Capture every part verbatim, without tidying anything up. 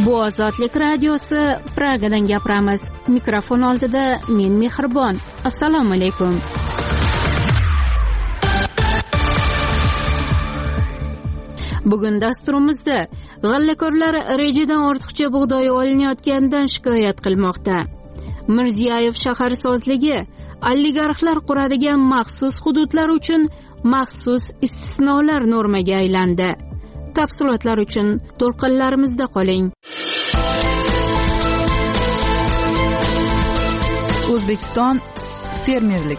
Bu Ozodlik radiosi, Pragadan gapiramiz. Mikrofon oldida men Mehribon. Assalomu alaykum. Bugun dasturimizda g'allakorlar rejadan ortiqcha bug'doy olinayotganidan shikoyat qilmoqda. Mirziyoyev shaharsozligi oligarxlar quradigan maxsus hududlar uchun maxsus istisnolar normaga aylandi. Tafsilotlar uchun to'lqinlarimizda qoling. O'zbekiston fermerlik.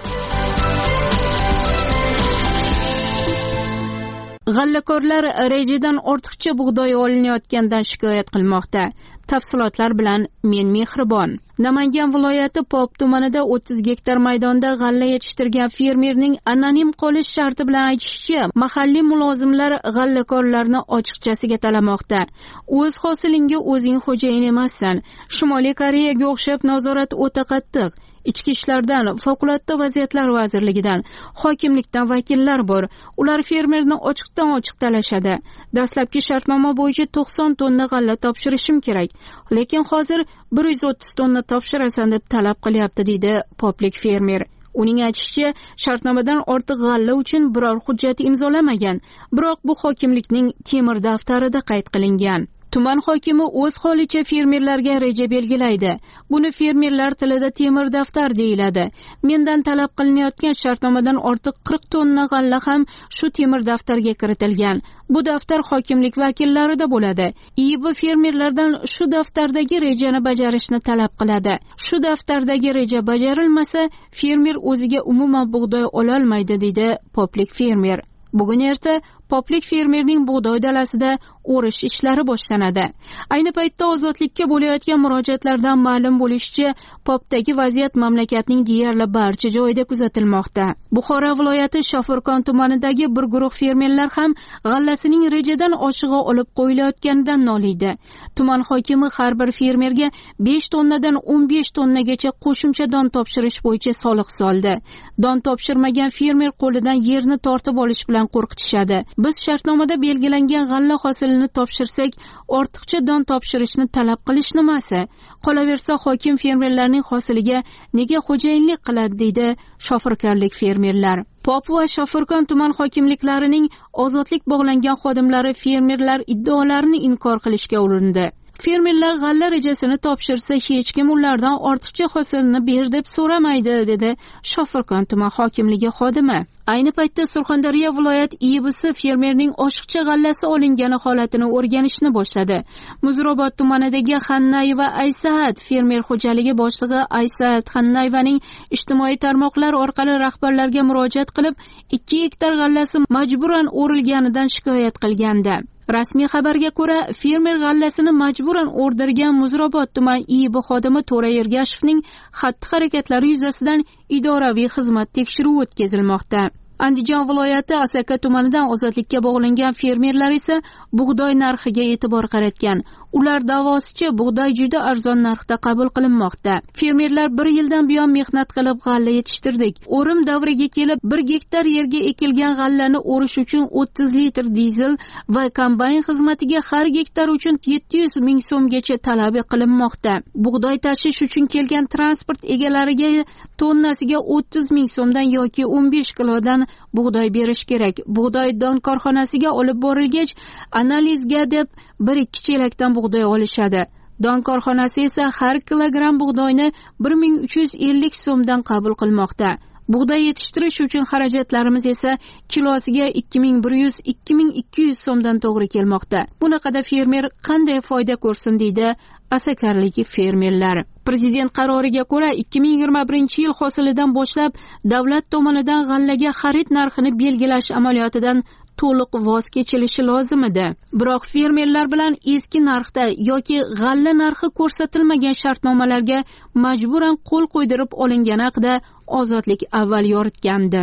G'allakorlar rejadan ortiqcha bug'doy olinayotganidan shikoyat qilmoqda. Tafsilotlar bilan men Mehribon. Namangan viloyati Pop tumanida o'ttiz gektar maydonda g'alla yetishtirgan fermerning anonim qolish sharti bilan aytishicha, mahalliy mulozimlar g'allakorlarni ochiqchasiga talamoqda. O'z hosilingga o'zing xo'jayin emassan. Shimoliy Koreyaga o'xshab nazorat o'ta qattiq. Ichki ishlardan, favqulodda vaziyatlar vazirligidan, hokimlikdan vakillar bor. Ular fermerni ochiqdan ochiq talashadi. Dastlabki shartnoma bo'yicha to'qson tonna g'alla topshirishim kerak, lekin hozir bir yuz o'ttiz tonna topshirasan deb talab qilyapti, deydi poplik fermer. Uning aytishicha, shartnomadan ortiq g'alla uchun biror hujjat imzolamagan, biroq bu hokimlikning temir daftarida qayd qilingan. Tuman hokimi o'z holicha fermerlarga reja belgilaydi. Buni fermerlar tilida temir daftar deyiladi. Mendan talab qilinayotgan shartnomadan ortiq qirq tonna g'alla ham shu temir daftarga kiritilgan. Bu daftar hokimlik vakillarida bo'ladi. I B fermerlardan shu daftardagi rejani bajarishni talab qiladi. Shu daftardagi reja bajarilmasa, fermer o'ziga umuman bug'doy ololmaydi, deydi poplik fermer. Bugun erta poplik fermerning bug'doy dalasida o'rish ishlari boshlanadi. Ayni paytda ozodlikka bo'layotgan murojaatlardan ma'lum bo'lishicha, popdagi vaziyat mamlakatning deyarli barcha joyida kuzatilmoqda. Buxoro viloyati Shofirkon tumanidagi bir guruh fermerlar ham g'allasining rejadan oshig'i olib qo'yilayotganidan noliydi. Tuman hokimi har bir fermerga besh tonnadan o'n besh tonnagacha qo'shimcha don topshirish bo'yicha soliq soldi. Don topshirmagan fermer qo'lidan yerni tortib olish bilan qo'rqitishadi. Biz shartnomada belgilangan g'alla hosilini topshirsak, ortiqcha don topshirishni talab qilish nimasi? Qolaversa, hokim fermerlarning hosiliga nega xo'jayinlik qiladi, deydi shofirkorlik fermerlar. Pop va Shofirkon tuman hokimliklarining ozodlik bog'langan xodimlari fermerlar iddaolarini inkor qilishga urindi. Fermerlar g'alla rejasini topshirsa, hech kim ulardan ortiqcha hosilni ber deb so'ramaydi, dedi Shofirkon tuman hokimligi xodimi. Ayni paytda Surxondaryo viloyat I B si fermerning oshiqcha g'allasi olingani holatini o'rganishni boshladi. Muzrobot tumanidagi Xannayeva Aysaat fermer xo'jaligi boshlig'i Aysaat Xannayevaning ijtimoiy tarmoqlar orqali rahbarlarga murojaat qilib, ikki gektar g'allasi majburan o'rilganidan shikoyat qilgandi. Rasmiy xabarga ko'ra, fermer g'allasini majburan o'rdirgan Muzrobot tuman I B xodimi To'ra Ergashevning xatti-harakatlari yuzasidan idoraviy xizmat tekshiruvi o'tkazilmoqda. Andijon viloyati Asaka tumanidan ozodlikka bog'langan fermerlar esa bug'doy narxiga e'tibor qaratgan. Ular davosicha bug'doy juda arzon narxda qabul qilinmoqda. Fermerlar bir yildan buyon mehnat qilib g'alla yetishtirdik. O'rim davriga kelib bir gektar yerga ekilgan g'allani o'rish uchun o'ttiz litr dizel va kombayn xizmatiga har gektar uchun yetti yuz ming so'mgacha talab qilinmoqda. Bug'doy tashish uchun kelgan transport egalariga tonnasiga o'ttiz ming so'mdan yoki o'n besh kilodan bug'doy berish kerak. Bug'doy don korxonasiga olib borilgach, analizga deb bir ikki chelakdan bug'doy olishadi. Don korxonasi esa har kilogramm bug'doyni bir ming uch yuz ellik so'mdan qabul qilmoqda. Bug'doy yetishtirish uchun xarajatlarimiz esa kilosiga ikki ming bir yuz - ikki ming ikki yuz so'mdan to'g'ri kelmoqda. Bunaqada fermer qanday foyda ko'rsin, deydi asakarlik fermerlar. Prezident qaroriga ko'ra ikki ming yigirma birinchi yil hosilidan boshlab davlat tomonidan g'allaga xarid narxini belgilash amaliyotidan to'liq voz kechilishi lozim edi. Biroq fermerlar bilan eski narxda yoki g'alla narxi ko'rsatilmagan shartnomalarga majburan qo'l qo'ydirib olingani haqida Ozodlik avval yoritgandi.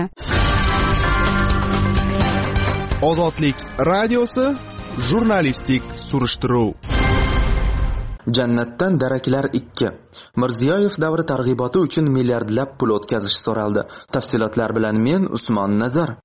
Ozodlik radiosi jurnalistik surishtiruv. Jannatdan daraklar ikki. Mirziyoyev davri targ'iboti uchun milliardlab pul o'tkazish so'raldi. Tafsilotlar bilan men Usmon Nazar.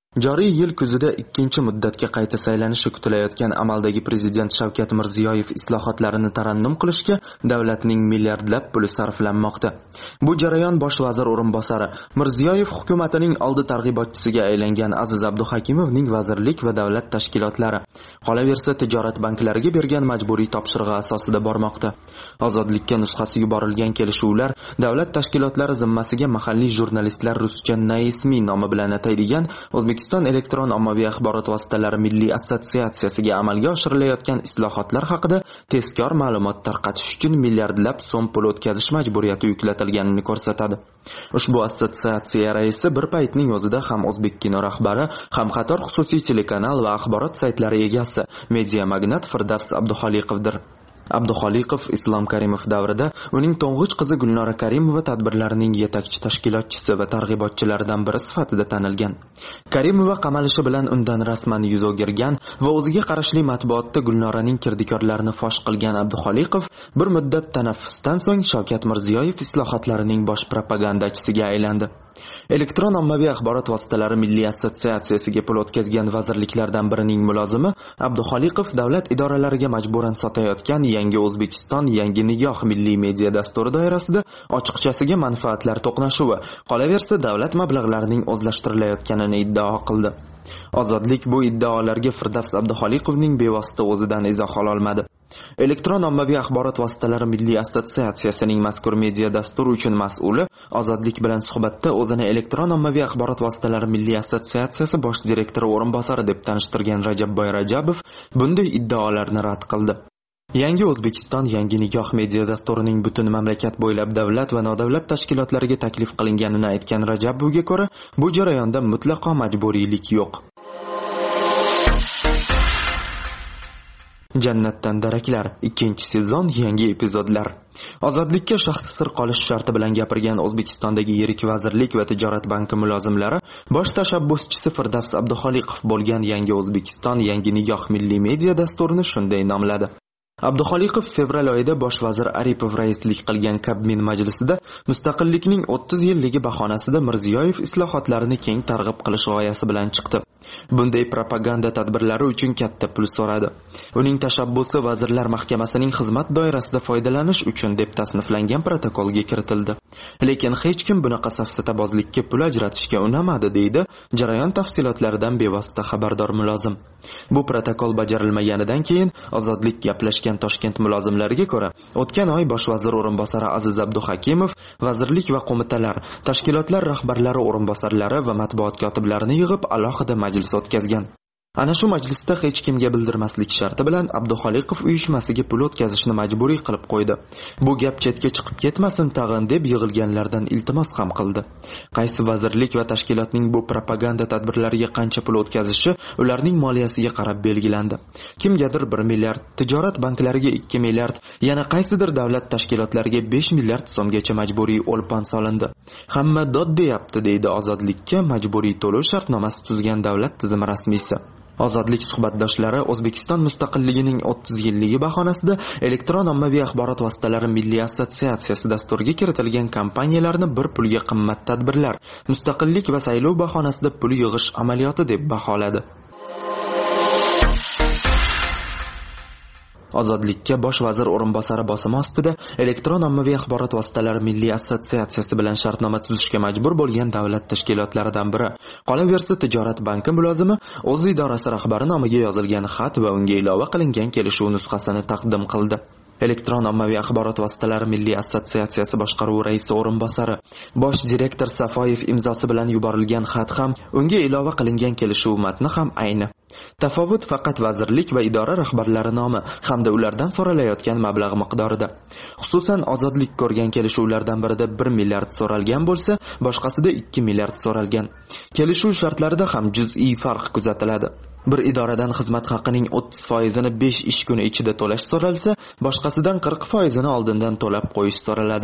Joriy yil kuzida ikkinchi muddatga qayta saylanishi kutilayotgan amaldagi prezident Shavkat Mirziyoyev islohotlarini tarannum qilishga davlatning milliardlab puli sarflanmoqda. Bu jarayon bosh vazir o'rinbosari Mirziyoyev hukumatining oldi targ'ibotchisiga aylangan Aziz Abduhakimovning vazirlik va davlat tashkilotlari, qolaversa tijorat banklariga bergan majburiy topshirig'i asosida bormoqda. Ozodlikka nusxasi yuborilgan kelishuvlar davlat tashkilotlari zimmasiga mahalliy jurnalistlar ruscha naismiy nomi bilan ataydigan O'zbekiston elektron ommaviy axborot vositalari milliy assotsiatsiyasiga amalga oshirilayotgan islohotlar haqida tezkor ma'lumot tarqatish uchun milliardlab so'm pul o'tkazish majburiyati yuklatilganini ko'rsatadi. Ushbu assotsiatsiya raisi bir paytning o'zida ham O'zbekkino rahbari, ham qator xususiy telekanal va axborot saytlari egasi, media magnat Firdavs Abduxoliqovdir. Abduxoliqov Islom Karimov davrida uning to'ng'ich qizi Gulnora Karimova tadbirlarining yetakchi tashkilotchisi va targ'ibotchilaridan biri sifatida tanilgan. Karimova qamalishi bilan undan rasman yuz o'girgan va o'ziga qarashli matbuotda Gulnoraning kirdikorlarini fosh qilgan Abduxoliqov bir muddat tanaffusdan so'ng Shavkat Mirziyoyev islohotlarining bosh propagandachisiga aylandi. Elektron ommaviy axborot vositalari milliy assotsiatsiyasiga pul o'tkazgan vazirliklardan birining mulozimi Abduxoliqov davlat idoralariga majburan sotayotgan Yangi O'zbekiston, Yangi Nigoh milliy media dasturi doirasida ochiqchasiga manfaatlar to'qnashuvi, qolaversa davlat mablag'larining o'zlashtirilayotganini iddao qildi. Ozodlik bu iddaolarga Firdavs Abduxoliqovning bevosita o'zidan izoh ola olmadi. Elektron ommaviy axborot vositalari milliy assotsiatsiyasining mazkur media dasturi uchun mas'uli Ozodlik bilan suhbatda o'zini elektron ommaviy axborot vositalari milliy assotsiatsiyasi bosh direktori o'rinbosari deb tanishtirgan Rajabboy Rajabov bunday iddaolarni rad qildi. Yangi O'zbekiston, Yangi Nigoh media dasturining butun mamlakat bo'ylab davlat va nodavlat tashkilotlariga taklif qilinganini aytgan Rajabovga ko'ra, bu jarayonda mutlaqo majburiylik yo'q. Jannatdan daraklar ikkinchi sezon yangi epizodlar. Ozodlikka shaxsi sir qolish sharti bilan gapirgan O'zbekistondagi yirik vazirlik va tijorat banki mulozimlari bosh tashabbuschisi Firdavs Abduxoliqov bo'lgan Yangi O'zbekiston, Yangi Nigoh milliy media dasturini shunday nomladi. Abduxoliqov fevral oyida bosh vazir Aripov raislik qilgan Kabmin majlisida mustaqillikning o'ttiz yilligi bahonasida Mirziyoyev islohotlarini keng targ'ib qilish g'oyasi bilan chiqdi. Bunday propaganda tadbirlari uchun katta pul so'radi. Uning tashabbusi Vazirlar Mahkamasining xizmat doirasida foydalanish uchun deb tasniflangan protokolga kiritildi. Lekin hech kim bunaqa safsatabozlikka pul ajratishga unamadi, deydi jarayon tafsilotlaridan bevosita xabardor mulozim. Bu protokol bajarilmaganidan keyin Ozodlik gaplashgan Toshkent mulozimlariga ko'ra, o'tgan oy bosh vazir o'rinbosari Aziz Abduhakimov vazirlik va qo'mitalar, tashkilotlar rahbarlari o'rinbosarlari va matbuot kotiblarini yig'ib alohida majlis o'tkazgan. Ana shu majlisda hech kimga bildirmaslik sharti bilan Abduxoliqov uyushmasiga pul o'tkazishni majburiy qilib qo'ydi. Bu gap chetga chiqib ketmasin tag'in deb yig'ilganlardan iltimos ham qildi. Qaysi vazirlik va tashkilotning bu propaganda tadbirlariga qancha pul o'tkazishi ularning moliyasiga qarab belgilandi. Kimgadir bir milliard, tijorat banklariga ikki milliard, yana qaysidir davlat tashkilotlariga besh milliard so'mgacha majburiy o'lpon solindi. Hamma dod deyapti, deydi Ozodlikka majburiy to'lov shartnomasi tuzgan davlat tizimi rasmiysi. Ozodlik suhbatdoshlari O'zbekiston mustaqilligining o'ttiz yilligi bahonasida elektron ommaviy axborot vositalari milliy assotsiatsiyasi dasturiga kiritilgan kompaniyalarni bir pulga qimmat tadbirlar, mustaqillik va saylov bahonasida pul yig'ish amaliyoti deb baholadi. Ozodlikka bosh vazir o'rinbosari bosimi ostida elektron ommaviy axborot vositalari milliy assotsiatsiyasi bilan shartnoma tuzishga majbur bo'lgan davlat tashkilotlaridan biri. Qolaversa tijorat banki mulozimi o'z idorasi rahbari nomiga yozilgan xat va unga ilova qilingan kelishuv nusxasini taqdim qildi. Elektron ommaviy axborot vositalari milliy assotsiatsiyasi boshqaruvi raisi o'rinbosari, bosh direktor Safoyev imzosi bilan yuborilgan xat ham, unga ilova qilingan kelishuv matni ham ayni. Tafovut faqat vazirlik va idora rahbarlari nomi hamda ulardan so'ralayotgan mablag' miqdorida. Xususan, Ozodlik ko'rgan kelishuvlardan birida bir milliard so'ralgan bo'lsa, boshqasida ikki milliard so'ralgan. Kelishuv shartlarida ham juz'iy farq kuzatiladi. Bir idoradan xizmat haqining o'ttiz foizini besh ish kuni ichida to'lash so'ralsa, boshqasidan qirq foizini oldindan to'lab qo'yish so'raladi.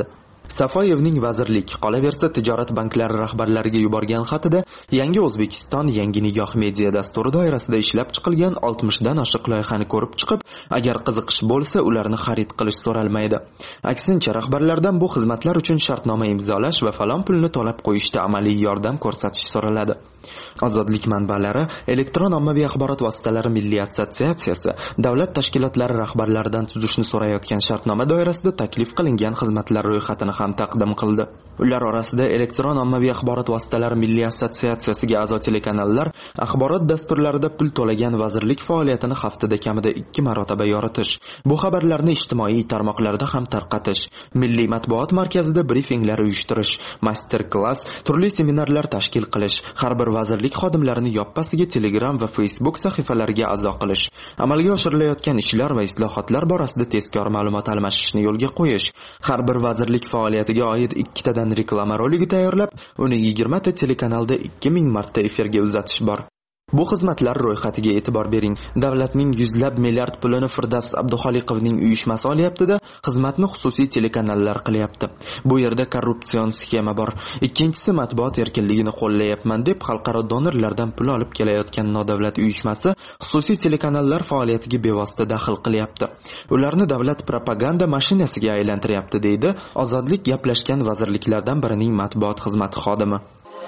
Safoyevning vazirlik, qolaversa tijorat banklari rahbarlariga yuborgan xatida Yangi O'zbekiston Yangi nigoh media dasturi doirasida ishlab chiqilgan oltmishdan oshiq loyihani ko'rib chiqib, agar qiziqish bo'lsa, ularni xarid qilish so'ralmaydi. Aksincha, rahbarlardan bu xizmatlar uchun shartnoma imzolash va falon pulni to'lab qo'yishda amaliy yordam ko'rsatish so'raladi. Ozodlik manbalari Elektron ommaviy axborot vositalari milliy assotsiatsiyasi davlat tashkilotlari rahbarlaridan tuzishni so'rayotgan shartnoma doirasida taklif qilingan xizmatlar ro'yxatini ham taqdim qildi. Ular orasida Elektron ommaviy axborot vositalari milliy assotsiatsiyasiga a'zo telekanallar axborot dasturlarida pul to'lagan vazirlik faoliyatini haftada kamida ikki marotaba yoritish, bu xabarlarni ijtimoiy tarmoqlarda ham tarqatish, milliy matbuot markazida brifinglar uyushtirish, master-klass, turli seminarlar tashkil qilish, har bir vazirlik xodimlarini yoppasiga Telegram va Facebook sahifalariga a'zo qilish, amalga oshirilayotgan ishlar va islohotlar borasida tezkor ma'lumot almashishni yo'lga qo'yish, har bir vazirlik faoliyatiga oid ikkitadan reklama roligi tayyorlab, uni yigirma ta telekanalda ikki ming marta efirga uzatish bor. Bu xizmatlar ro'yxatiga e'tibor bering. Davlatning yuzlab milliard pulini Firdavs Abduxoliqovning uyushmasi olyapti-da, xizmatni xususiy telekanallar qilyapti. Bu yerda korrupsion sxema bor. Ikkinchisi, matbuot erkinligini qo'llayapman deb xalqaro donorlardan pul olib kelayotgan nodavlat uyushmasi xususiy telekanallar faoliyatiga bevosita daxl qilyapti. Ularni davlat propaganda mashinasiga aylantiryapti, deydi Ozodlik gaplashgan vazirliklardan birining matbuot xizmati xodimi.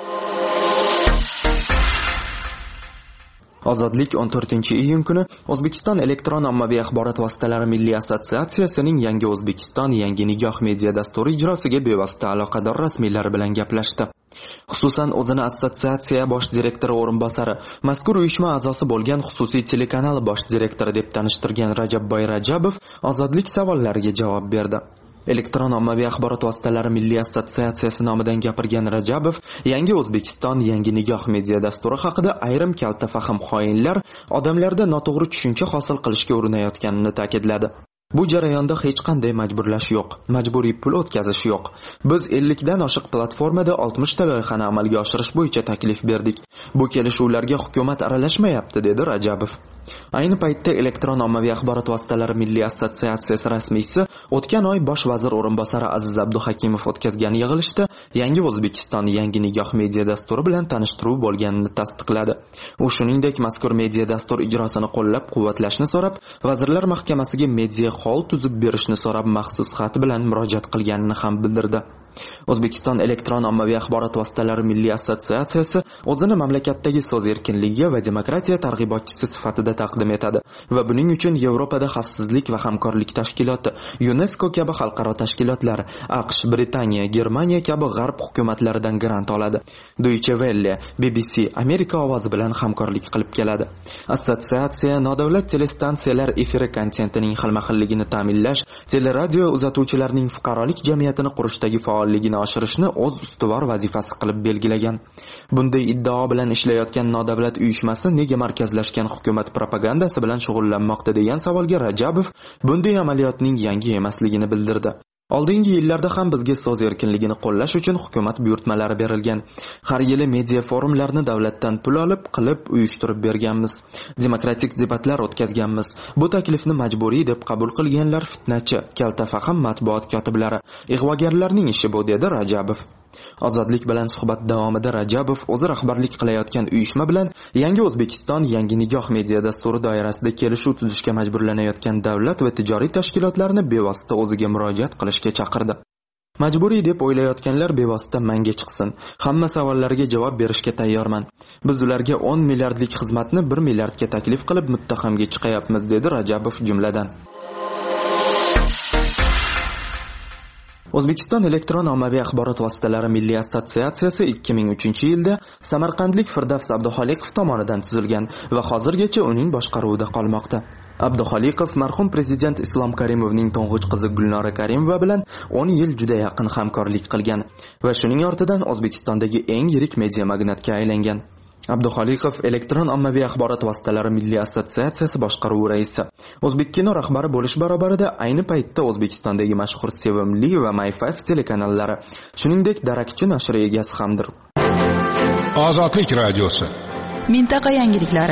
Ozodlik o'n to'rtinchi iyun kuni O'zbekiston Elektron ommaviy axborot vositalari milliy assotsiatsiyasining Yangi O'zbekiston Yangi nigoh media dasturi ijrosiga bevosita aloqador rasmiylar bilan gaplashdi. Xususan, o'zini assotsiatsiya bosh direktori o'rinbosari, mazkur uyushma a'zosi bo'lgan xususiy telekanal bosh direktori deb tanishtirgan Rajabboy Rajabov Ozodlik savollariga javob berdi. Elektron ommaviy axborot vositalari milliy assotsiatsiyasi nomidan gapirgan Rajabov Yangi O'zbekiston Yangi nigoh media dasturi haqida ayrim kalta fahm xoinlar odamlarda noto'g'ri tushuncha hosil qilishga urinayotganini ta'kidladi. Bu jarayonda hech qanday majburlash yo'q, majburiy pul o'tkazish yo'q. Biz ellikdan oshiq platformada oltmish ta loyihani amalga oshirish bo'yicha taklif berdik. Bu kelishuvlarga hukumat aralashmayapti, dedi Rajabov. Ayni paytda Elektron ommaviy axborot vositalari milliy assotsiatsiyasi rasmiysi o'tgan oy bosh vazir o'rinbosari Aziz Abduhakimov o'tkazgan yig'ilishda Yangi O'zbekiston Yangi nigoh media dasturi bilan tanishtiruv bo'lganini tasdiqladi. U shuningdek mazkur media dastur ijrosini qo'llab-quvvatlashni so'rab, Vazirlar Mahkamasiga media hol tuzib berishni so'rab maxsus xat bilan murojaat qilganini ham bildirdi. O'zbekiston Elektron ommaviy axborot vositalari milliy assotsiatsiyasi o'zini mamlakatdagi so'z erkinligi va demokratiya targ'ibotchisi sifatida taqdim etadi va buning uchun Yevropada xavfsizlik va hamkorlik tashkiloti, UNESCO kabi xalqaro tashkilotlar, AQSh, Britaniya, Germaniya kabi g'arb hukumatlaridan grant oladi. Deutsche Welle, B B C, Amerika ovozi bilan hamkorlik qilib keladi. Assotsiatsiya nodavlat telestansiyalar efiri kontentining xilma-xilligini ta'minlash, teleradio uzatuvchilarning fuqarolik jamiyatini qurishdagi faolligini oshirishni o'z ustuvor vazifasi qilib belgilagan. Bunday iddao bilan ishlayotgan nodavlat uyushmasi nega markazlashgan hukumat propagandasi bilan shug'ullanmoqda degan savolga Rajabov bunday amaliyotning yangi emasligini bildirdi. Oldingi yillarda ham bizga so'z erkinligini qo'llash uchun hukumat buyurtmalari berilgan. Har yili media forumlarni davlatdan pul olib qilib uyushtirib berganmiz. Demokratik debatlar o'tkazganmiz. Bu taklifni majburiy deb qabul qilganlar fitnachi, kalta fahm matbuot kotiblari, ig'vogarlarning ishi bu, dedi Rajabov. Ozodlik bilan suhbat davomida Rajabov o'zi rahbarlik qilayotgan uyushma bilan Yangi O'zbekiston Yangi nigoh media dasturi doirasida kelishuv tuzishga majburlanayotgan davlat va tijoriy tashkilotlarni bevosita o'ziga murojaat qilishga chaqirdi. Majburiy deb o'ylayotganlar bevosita menga chiqsin. Hamma savollariga javob berishga tayyorman. Biz ularga o'n milliardlik xizmatni bir milliardga taklif qilib muttahamga chiqayapmiz, dedi Rajabov jumladan. O'zbekiston Elektron ommaviy axborot vositalari milliy assotsiatsiyasi ikki ming uchinchi yilda samarqandlik Firdavs Abduxoliqov tomonidan tuzilgan va hozirgacha uning boshqaruvida qolmoqda. Abduxoliqov marhum prezident Islom Karimovning to'ng'ich qizi Gulnora Karimova bilan o'n yil juda yaqin hamkorlik qilgan va shuning ortidan O'zbekistondagi eng yirik media magnatga aylangan. Abduxoliqov Elektron ommaviy axborot vositalari milliy assotsiatsiyasi boshqaruvi raisi. O'zbekkino rahbari bo'lish barobarida ayni paytda O'zbekistondagi mashhur Sevimli va My Five telekanallari, shuningdek Darakchi nashri egasi hamdir. Ozodlik radiosi. Mintaqa yangiliklari.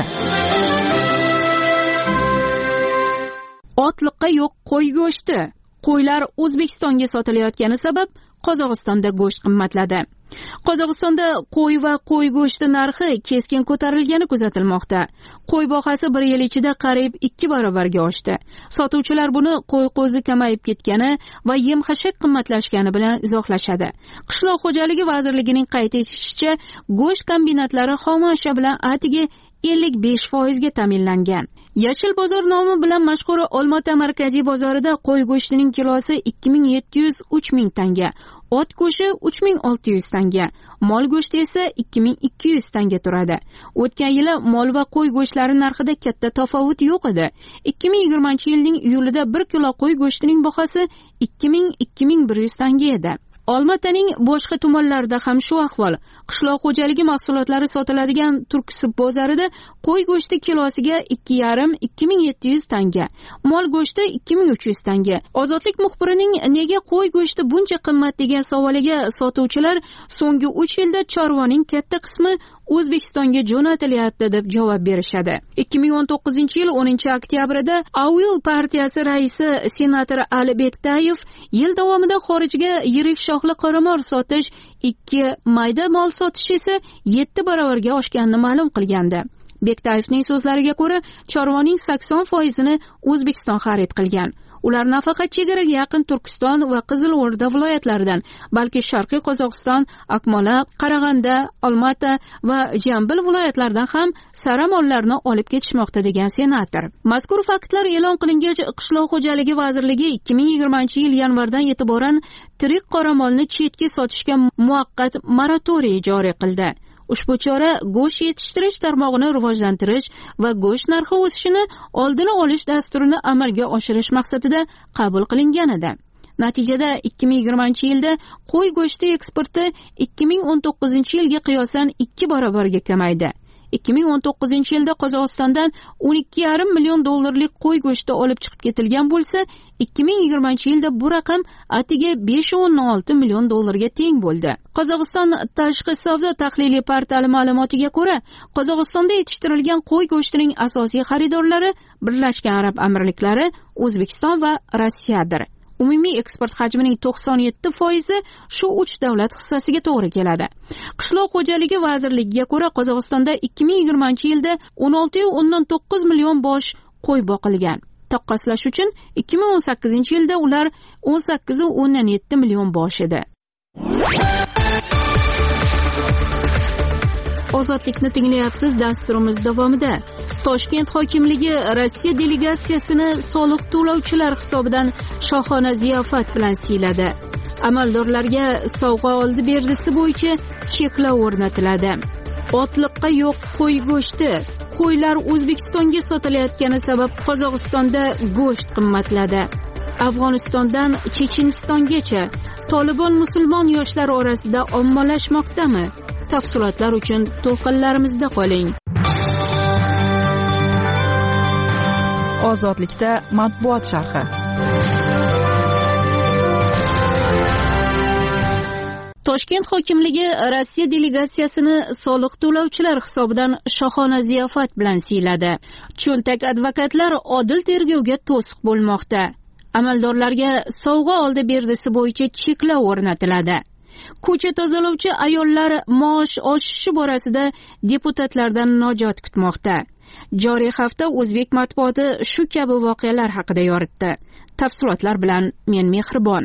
Otliqqa yo'q qo'y go'shti. Qo'ylar O'zbekistonga sotilayotgani sabab Qozog'istonda go'sht qimmatladi. Qozog'istonda qo'y va qo'y go'shti narxi keskin ko'tarilgani kuzatilmoqda. Qo'y bahasi bir yil ichida qariyb ikki barobarga oshdi. Sotuvchilar buni qo'y qo'zi kamayib ketgani va yem-xashak qimmatlashgani bilan izohlashadi. Qishloq xo'jaligi vazirligining qayd etishicha, go'sht kombinatlari xom ashyo bilan atigi ellik besh foizga ta'minlangan. Yashil bozor nomi bilan mashhur Olmaota markaziy bozorida qo'y go'shtining kilosi ikki ming yetti yuz uch ming tanga, ot go'shti uch ming olti yuz tanga, mol go'shti esa ikki ming ikki yuz tanga turadi. O'tgan yili mol va qo'y go'shtlari narxida katta tafovut yo'q edi. ikki ming yigirmanchi yilning iyulida bir kilo qo'y go'shtining bahasi ikki ming ikki ming bir yuz tanga edi. Olmaotaning boshqa tumanlarida ham shu ahvol. Qishloq xo'jaligi mahsulotlari sotiladigan Turkisib bozorida qo'y go'shti kilosiga ikki yarim ikki ming yetti yuz tanga, mol go'shti ikki ming uch yuz tanga. Ozodlik muxbirining nega qo'y go'shti buncha qimmat degan savoliga sotuvchilar so'nggi uch yilda chorvaning katta qismi O'zbekistonga jo'natilyapti deb javob berishadi. ikki ming o'n to'qqizinchi yil o'ninchi oktyabrida Avil partiyasi raisi senator Ali Bektayev yil davomida xorijga yirik shoxli qoramol sotish, ikki mayda mol sotish esa yetti barobarga oshganini ma'lum qilgandi. Bektayevning so'zlariga ko'ra, chorvaning sakson foizini O'zbekiston xarid qilgan. Ular nafaqat chegaraga yaqin Turkiston va Qizilo'rda viloyatlaridan, balki Sharqiy Qozog'iston, Akmola, Qarag'anda, Olmaota va Jambil viloyatlaridan ham sara mollarni olib ketishmoqda degan senator. Mazkur faktlar e'lon qilingach, Qishloq xo'jaligi vazirligi ikki ming yigirmanchi yil yanvardan e'tiboran tirik qoramolni chetga sotishga muvaqqat moratoriy joriy qildi. Ushbu chora go'sht yetishtirish tarmog'ini rivojlantirish va go'sht narxi o'sishini oldini olish dasturini amalga oshirish maqsadida qabul qilingan edi. Natijada ikki ming yigirmanchi yilda qo'y go'shti eksporti ikki ming o'n to'qqizinchi yilga qiyosan ikki barobarga kamaydi. ikki ming o'n to'qqizinchi yilda Qozog'istondan o'n ikki yarim million dollarlik qo'y go'shti olib chiqib ketilgan bo'lsa, ikki ming yigirmanchi yilda bu raqam atiga besh o'n olti million dollarga teng bo'ldi. Qozog'iston tashqi savdo tahliliy portali ma'lumotiga ko'ra, Qozog'istonda yetishtirilgan qo'y go'shtining asosiy xaridorlari Birlashgan Arab Amirliklari, O'zbekiston va Rossiyadir. Umumiy eksport hajmining to'qson yetti foizi shu uch davlat hissasiga to'g'ri keladi. Qishloq xo'jaligi vazirligiga ko'ra, Qozog'istonda ikki ming yigirmanchi yilda o'n olti nuqta o'n to'qqiz million bosh qo'y boqilgan. Taqqoslash uchun ikki ming o'n sakkizinchi yilda ular o'n sakkiz nuqta o'n yetti million bosh edi. Ozodlikni tinglayapsiz. Dasturimiz davomida Toshkent hokimligi Rossiya delegatsiyasini soliq to'lovchilar hisobidan shohona ziyofat bilan siyladi. Amaldorlarga sovg'a oldi berdisi bo'yicha cheklov o'rnatiladi. Otliqqa yo'q qo'y go'shti. Qo'ylar O'zbekistonga sotilayotgani sabab Qozog'istonda go'sht qimmatladi. Afg'onistondan Chechenistongacha Tolibon musulmon yoshlar orasida ommalashmoqdami? Tafsilotlar uchun to'lqinlarimizda qoling. Ozodlikda matbuot sharhi. Toshkent hokimligi Rossiya delegatsiyasini soliq to'lovchilar hisobidan shohona ziyofat bilan siyladi. Cho'ntak advokatlar odil tergovga to'siq bo'lmoqda. Amaldorlarga sovg'a oldi berdisi bo'yicha cheklov o'rnatiladi. Ko'cha tozalovchi ayollar maosh oshishi borasida deputatlardan najot kutmoqda. Joriy hafta o'zbek matbuoti shu kabi voqealar haqida yoritdi. Tafsilotlar bilan men Mehribon.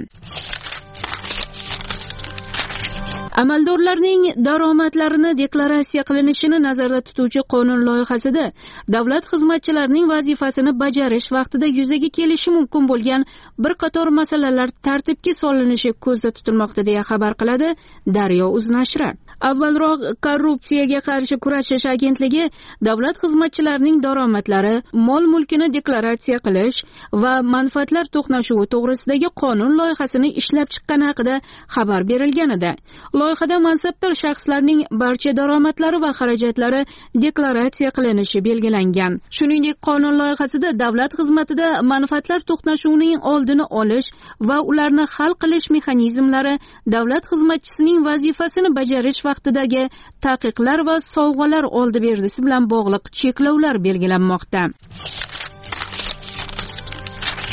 Amaldorlarning daromadlarini deklaratsiya qilinishini nazarda tutuvchi qonun loyihasida davlat xizmatchilarining vazifasini bajarish vaqtida yuzaga kelishi mumkin bo'lgan bir qator masalalar tartibga solinishi ko'zda tutilmoqda deya xabar qiladi Daryo.uz nashri. Avvalroq korrupsiyaga qarshi kurashish agentligi davlat xizmatchilarining daromadlari, mol-mulkini deklaratsiya qilish va manfaatlar to'qnashuvi to'g'risidagi qonun loyihasini ishlab chiqqani haqida xabar berilgan edi. Loyihada mansabdor shaxslarning barcha daromadlari va xarajatlari deklaratsiya qilinishi belgilangan. Shuningdek, qonun loyihasida davlat xizmatida manfaatlar to'qnashuvining oldini olish va ularni hal qilish mexanizmlari, davlat xizmatchisining vazifasini bajarish vaqtidagi taqiqlar va sovg'alar oldi berdisi bilan bog'liq cheklovlar belgilanmoqda.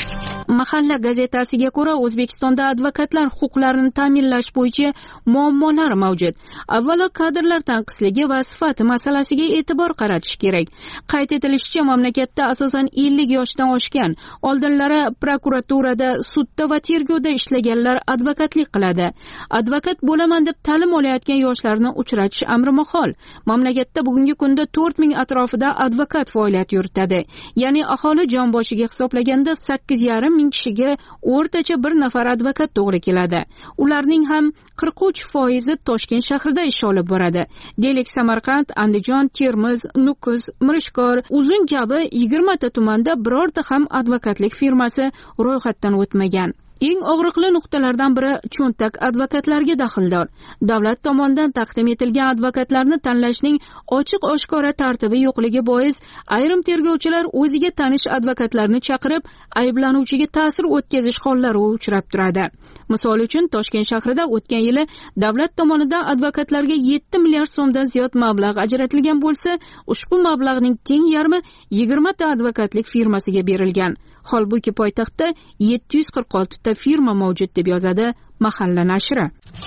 Mahalla gazetasiga ko'ra, O'zbekistonda advokatlar huquqlarini ta'minlash bo'yicha muammolar mavjud. Avvalo, kadrlar tanqisligi va sifati masalasiga e'tibor qaratish kerak. Qayd etilishicha, mamlakatda asosan ellik yoshdan oshgan, oldinlari prokuraturada, sudda va tergovda ishlaganlar advokatlik qiladi. Advokat bo'laman deb ta'lim olayotgan yoshlarni uchratish amri mahol. Mamlakatda bugungi kunda to'rt ming atrofida advokat faoliyat yuritadi. Ya'ni aholi jon boshiga hisoblaganda sakkiz yarim ming kishiga o'rtacha bir nafar advokat to'g'ri keladi. Ularning ham qirq uch foizi Toshkent shahrida ish olib boradi. Deylik, Samarqand, Andijon, Termiz, Nukus, Mirishkor, Uzun kabi yigirma ta tumanda birorta ham advokatlik firmasi ro'yxatdan o'tmagan. Eng og'riqli nuqtalardan biri cho'ntak advokatlarga daxldor. Davlat tomonidan taqdim etilgan advokatlarni tanlashning ochiq-oshkora tartibi yo'qligi bois, ayrim tergovchilar o'ziga tanish advokatlarni chaqirib, ayblanuvchiga ta'sir o'tkazish hollari uchrab turadi. Misol uchun, Toshkent shahrida o'tgan yili davlat tomonidan advokatlarga yetti milliard so'mdan ziyod mablag' ajratilgan bo'lsa, ushbu mablag'ning teng yarmi yigirma ta advokatlik firmasiga berilgan. Holbuki poytaxtda yetti yuz qirq olti ta firma mavjud, deb yozadi Mahalla nashri.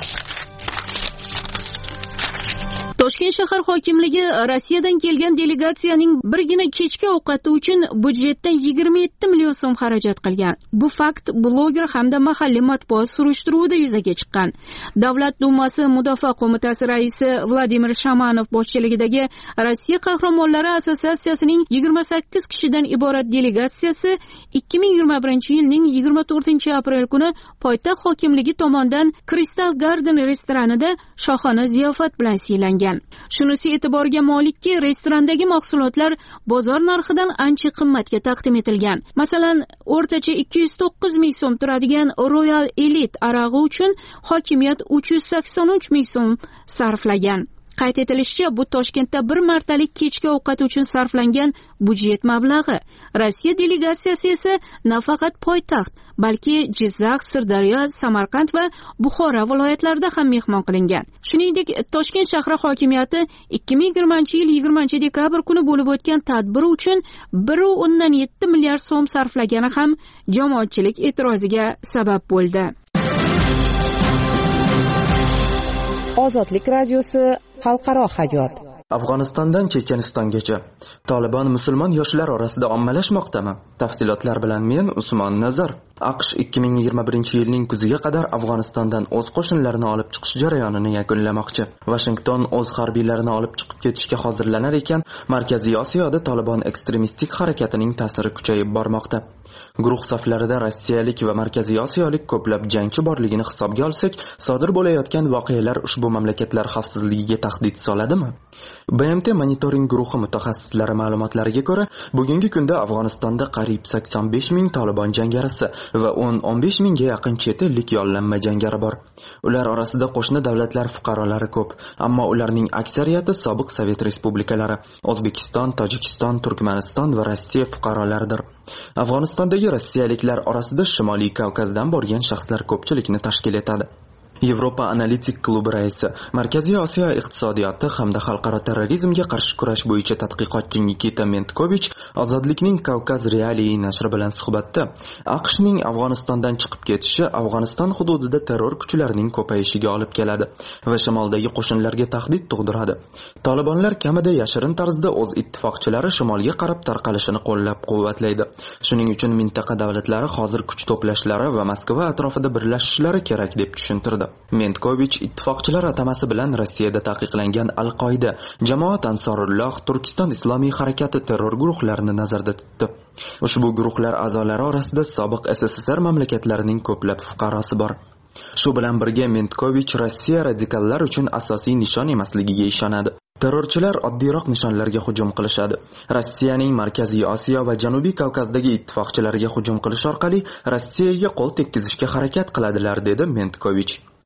Toshkent shahar hokimligi Rossiyadan kelgan delegatsiyaning birgina kechki ovqati uchun budjetdan yigirma yetti million so'm xarajat qilgan. Bu fakt bloger hamda mahalliy matbuot surishtiruvida yuzaga chiqqan. Davlat dumasi Mudofaa qo'mitasi raisi Vladimir Shamanov boshchiligidagi Rossiya qahramonlari assotsiatsiyasining yigirma sakkiz kishidan iborat delegatsiyasi ikki ming yigirma birinchi yilning yigirma to'rtinchi aprel kuni poytaxt hokimligi tomonidan Crystal Garden restoranida shohona ziyofat bilan siylangan. Shunisi e'tiborga molikki, restorandagi mahsulotlar bozor narxidan ancha qimmatga taqdim etilgan. Masalan, o'rtacha ikki yuz to'qqiz ming so'm turadigan Royal Elite arog'i uchun hokimiyat uch yuz sakson uch ming so'm sarflagan. Qayd etilishicha, bu Toshkentda bir martalik kechki ovqat uchun sarflangan budjet mablag'i. Rossiya delegatsiyasi esa nafaqat poytaxt, balki Jizzax, Sirdaryo, Samarqand va Buxoro viloyatlarida ham mehmon qilingan. Shuningdek, Toshkent shahri hokimiyati ikki ming yigirmanchi yil yigirmanchi dekabr kuni bo'lib o'tgan tadbir uchun bir nuqta o'ndan yetti milliard so'm sarflagani ham jamoatchilik e'tiroziga sabab bo'ldi. Ozodlik radiosi xalqaro hayot. Afg'onistondan Chechenistongacha Taliban musulmon yoshlar orasida ommalashmoqdami? Tafsilotlar bilan men Usmon Nazar. AQSh ikki ming yigirma birinchi yilning kuziga qadar Afg'onistondan o'z qo'shinlarini olib chiqish jarayonini yakunlamoqchi. Washington o'z harbiylarini olib chiqib ketishga hozirlanar ekan, Markaziy Osiyoda Taliban ekstremistik harakatining ta'siri kuchayib bormoqda. Guruh saflarida rossiyalik va Markaziy Osiyolik ko'plab jangchi borligini hisobga olsak, sodir bo'layotgan voqealar ushbu mamlakatlar xavfsizligiga tahdid soladimi? B M T monitoring guruhi mutaxassislari ma'lumotlariga ko'ra, bugungi kunda Afg'onistonda qariyb sakson besh ming Taliban jangarisi va o'n o'n besh mingga yaqin chet ellik yollanma jangari bor. Ular orasida qo'shni davlatlar fuqarolari ko'p, ammo ularning aksariyati sobiq Sovet respublikalari, O'zbekiston, Tojikiston, Turkmaniston va Rossiya fuqarolaridir. Afg'onistondagi rossiyaliklar orasida Shimoliy Kavkazdan borgan shaxslar ko'pchilikni tashkil etadi. Yevropa analitik klubi raisi, Markaziy Osiyo iqtisodiyoti hamda xalqaro terrorizmga qarshi kurash bo'yicha tadqiqotchi Nikita Mentkovich Ozodlikning Kavkaz Realii nashri bilan suhbatda AQShning Afg'onistondan chiqib ketishi Afg'oniston hududida terror kuchlarining ko'payishiga olib keladi va shimoldagi qo'shinlarga tahdid tug'diradi. Talibanlar kamida yashirin tarzda o'z ittifoqchilari shimolga qarab tarqalishini qo'llab-quvvatlaydi. Shuning uchun mintaqa davlatlari hozir kuch to'plashlari va Moskva atrofida birlashishlari kerak deb tushuntirdi. Mentkovich ittifoqchilar atamasi bilan Rossiyada taqiqlangan Al-Qoida, Jamoat Ansorulloh, Turkiston islomiy harakati terror guruhlarini nazarda tutdi. Ushbu guruhlar a'zolari orasida sobiq S S S R mamlakatlarining ko'plab fuqarosi bor. Shu bilan birga Mentkovich Rossiya radikallar uchun asosiy nishon emasligiga ishonadi. Terrorchilar oddiyroq nishonlarga hujum qilishadi. Rossiyaning Markaziy Osiyo va Janubiy Kavkazdagi ittifoqchilariga hujum qilish orqali Rossiyaga qo'l tekkizishga harakat qiladilar, dedi Mentkovich.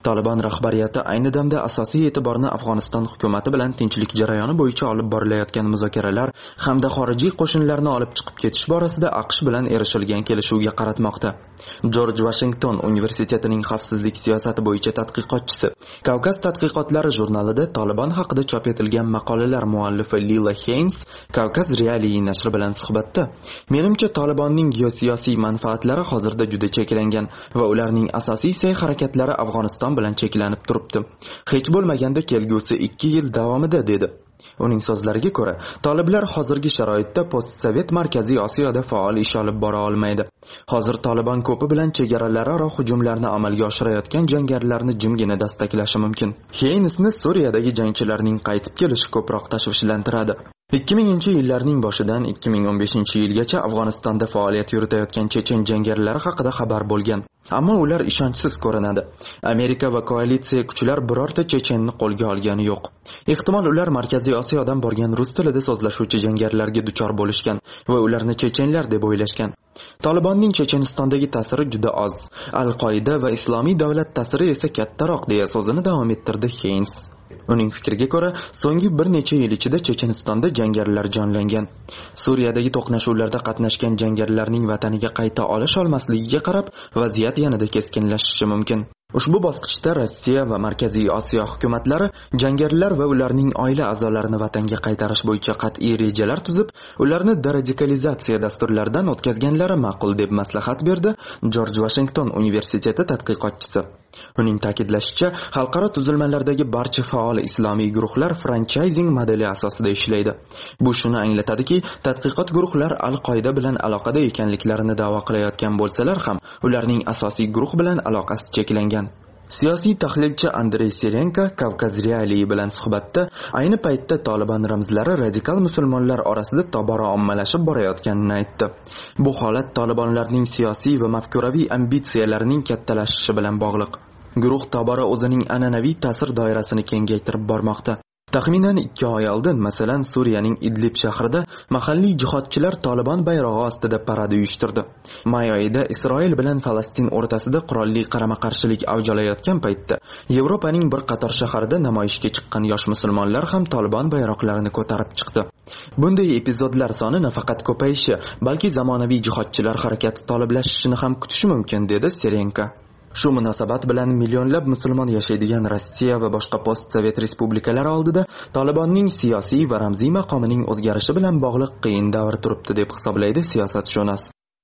Taliban rahbariyati ayni damda asosiy e'tiborni Afg'oniston hukumati bilan tinchlik jarayoni bo'yicha olib borilayotgan muzokaralar hamda xorijiy qo'shinlarni olib chiqib ketish borasida AQSh bilan erishilgan kelishuvga qaratmoqda. Jorj Vashington universitetining xavfsizlik siyosati bo'yicha tadqiqotchisi, Kavkaz tadqiqotlari jurnalida Taliban haqida chop etilgan maqolalar muallifi Lila Haynes Kavkaz Realii nashri bilan suhbatda, menimcha Talibanning geosiyosiy manfaatlari hozirda juda cheklangan va ularning asosiy sa'y-harakatlari Afg'oniston bilan cheklanib turibdi. Hech bo'lmaganda kelgusi ikki yil davomida dedi. Uning so'zlariga ko'ra, toliblar hozirgi sharoitda postsovet Markaziy Osiyoda faol ish olib bora olmaydi. Hozir Taliban ko'pi bilan chegaralararo hujumlarni amalga oshirayotgan jangarilarni jimgina dastaklashi mumkin. Haynesni Suriyadagi jangchilarning qaytib kelishi ko'proq tashvishlantiradi. ikki minginchi yillarning boshidan ikki ming o'n beshinchi yilgacha Afg'onistonda faoliyat yuritayotgan chechen jangarilari haqida xabar bo'lgan. Ammo ular ishonchsiz ko'rinadi. Amerika va koalitsiya kuchlar birorta chechenni qo'lga olgani yo'q. Ehtimol ular Markaziy Osiyodan borgan rus tilida so'zlashuvchi jangarilarga duchor bo'lishgan va ularni chechenlar deb o'ylashgan. Talibanning Chechenistondagi ta'siri juda oz. Al-Qoida va Islomiy davlat ta'siri esa kattaroq deya so'zini davom ettirdi Haynes. Uning fikriga ko'ra, so'nggi bir necha yil ichida Chechenistonda jangarilar jonlangan. Suriyadagi to'qnashuvlarda qatnashgan jangarilarning vataniga qayta olish olmasligiga qarab, vaziyat yanada keskinlashishi mumkin. Ushbu bosqichda Rossiya va Markaziy Osiyo hukumatlari jangarilar va ularning oila a'zolarini vatanga qaytarish bo'yicha qat'iy rejalar tuzib, ularni deradikalizatsiya dasturlaridan o'tkazganlari ma'qul deb maslahat berdi Jorj Vashington universiteti tadqiqotchisi. Uning ta'kidlashicha, xalqaro tuzilmalardagi barcha faol islomiy guruhlar franchising modeli asosida ishlaydi. Bu shuni anglatadiki, tadqiqot guruhlar Al-Qoida bilan aloqada ekanliklarini da'vo qilayotgan bo'lsalar ham, ularning asosiy guruh bilan aloqasi cheklangan. Siyosiy tahlilchi Andrey Serenka Kavkaz Realii bilan suhbatda ayni paytda Taliban ramzlari radikal musulmonlar orasida tobora ommalashib borayotganini aytdi. Bu holat Talibanlarning siyosiy va mafkuraviy ambitsiyalarining kattalashishi bilan bog'liq. Guruh tobora o'zining an'anaviy ta'sir doirasini kengaytirib bormoqda. Taxminan ikki oy oldin, masalan, Suriyaning Idlib shahrida mahalliy jihodchilar Taliban bayrog'i ostida parad uyushtirdi. May oyida Isroil bilan Falastin o'rtasida qurolli qarama-qarshilik avj olayotgan paytda Yevropaning bir qator shaharida namoyishga chiqqan yosh musulmonlar ham Taliban bayroqlarini ko'tarib chiqdi. Bunday epizodlar soni nafaqat ko'payishi, balki zamonaviy jihodchilar harakati toliblashishini ham kutish mumkin, dedi Serenka. Shu munosabat bilan millionlab musulmon yashaydigan Rossiya va boshqa postsovet respublikalari oldida Talibanning siyosiy va ramziy maqomining o'zgarishi bilan bog'liq qiyin davr turibdi deb hisoblaydi siyosatshunos.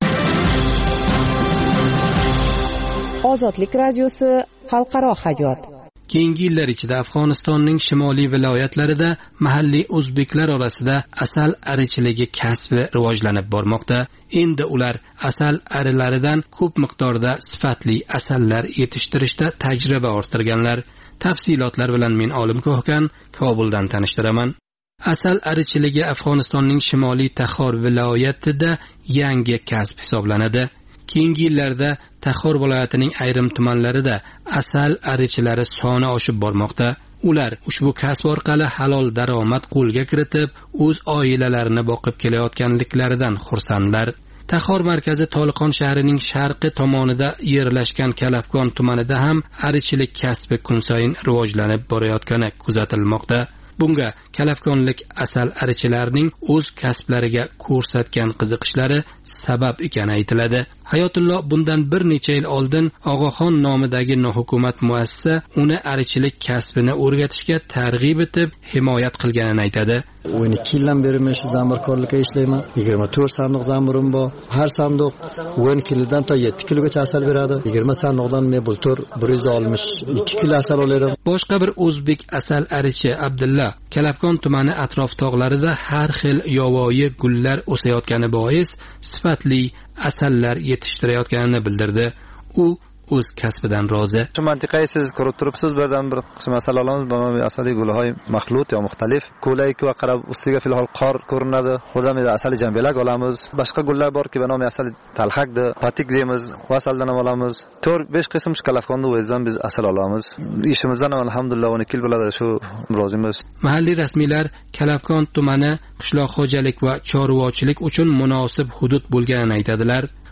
Ozodlik radiosi xalqaro hayot. Keyingi yillar ichida Afg'onistonning shimoliy viloyatlarida mahalliy o'zbeklar orasida asal arichiligi kasbi rivojlanib bormoqda. Endi ular asal arilaridan ko'p miqdorda sifatli asallar yetishtirishda tajriba orttirganlar. Tafsilotlar bilan men Olim Ko'hkan Kobuldan tanishtiraman. Asal arichiligi Afg'onistonning shimoliy Taxor viloyatida yangi kasb hisoblanadi. Keyingi yillarda Taxor viloyatining ayrim tumanlarida asal arichilari soni oshib bormoqda. Ular ushbu kasb orqali halol daromad qo'lga kiritib, o'z oilalarini boqib kelayotganliklaridan xursandlar. Taxor markazi Toliqon shahrining sharqi tomonida yerlashgan Kalafkon tumanida ham arichilik kasbi kun sayin rivojlanib borayotgani kuzatilmoqda. Bunga kalafkonlik asal arichilarining o'z kasblariga ko'rsatgan qiziqishlari sabab ekani aytiladi. Hayotullo bundan bir necha yil oldin Og'axon nomidagi nohukumat muassasa uni arichilik kasbini o'rgatishga targ'ib etib, himoyat qilganini aytadi. o'n ikki yildan beri men shu zamburkorlikda ishlayman. yigirma to'rt sandiq zamburim bor. Har sandiq o'n kilodan to yetti kilogacha asal beradi. yigirma sandiqdan men bultur bir yuz oltmish ikki kilo asal olaman. Boshqa bir o'zbek asal arichi Abdulla Kalafkon tumani atrof tog'larida har xil yovvoyi gullar o'sayotgani bois sifatli asallar yetishtirayotganini bildirdi. U o'z kasbidan rozi. Shu mantiqaga siz ko'rib turibsiz, birdan bir qism asal olamiz. Bu asali gulhay maxlut yo muxtalif. Ko'layk va qarab ustiga filhol qor ko'rinadi. Xo'jam eda asali jambelak olamiz. Boshqa gullar borki, bu nomi asali talhaqdi, patik deymiz, asaldan ham olamiz. to'rt besh qism Kalafkonda o'zdan biz asal olamiz. Ishimizdan alhamdulillah o'n ikki yil bo'ladi shu rozimiz. Mahalliy rasmiylar Kalafkon tumani qishloq xo'jalik va chorvachilik uchun munosib hudud bo'lganini aytadilar.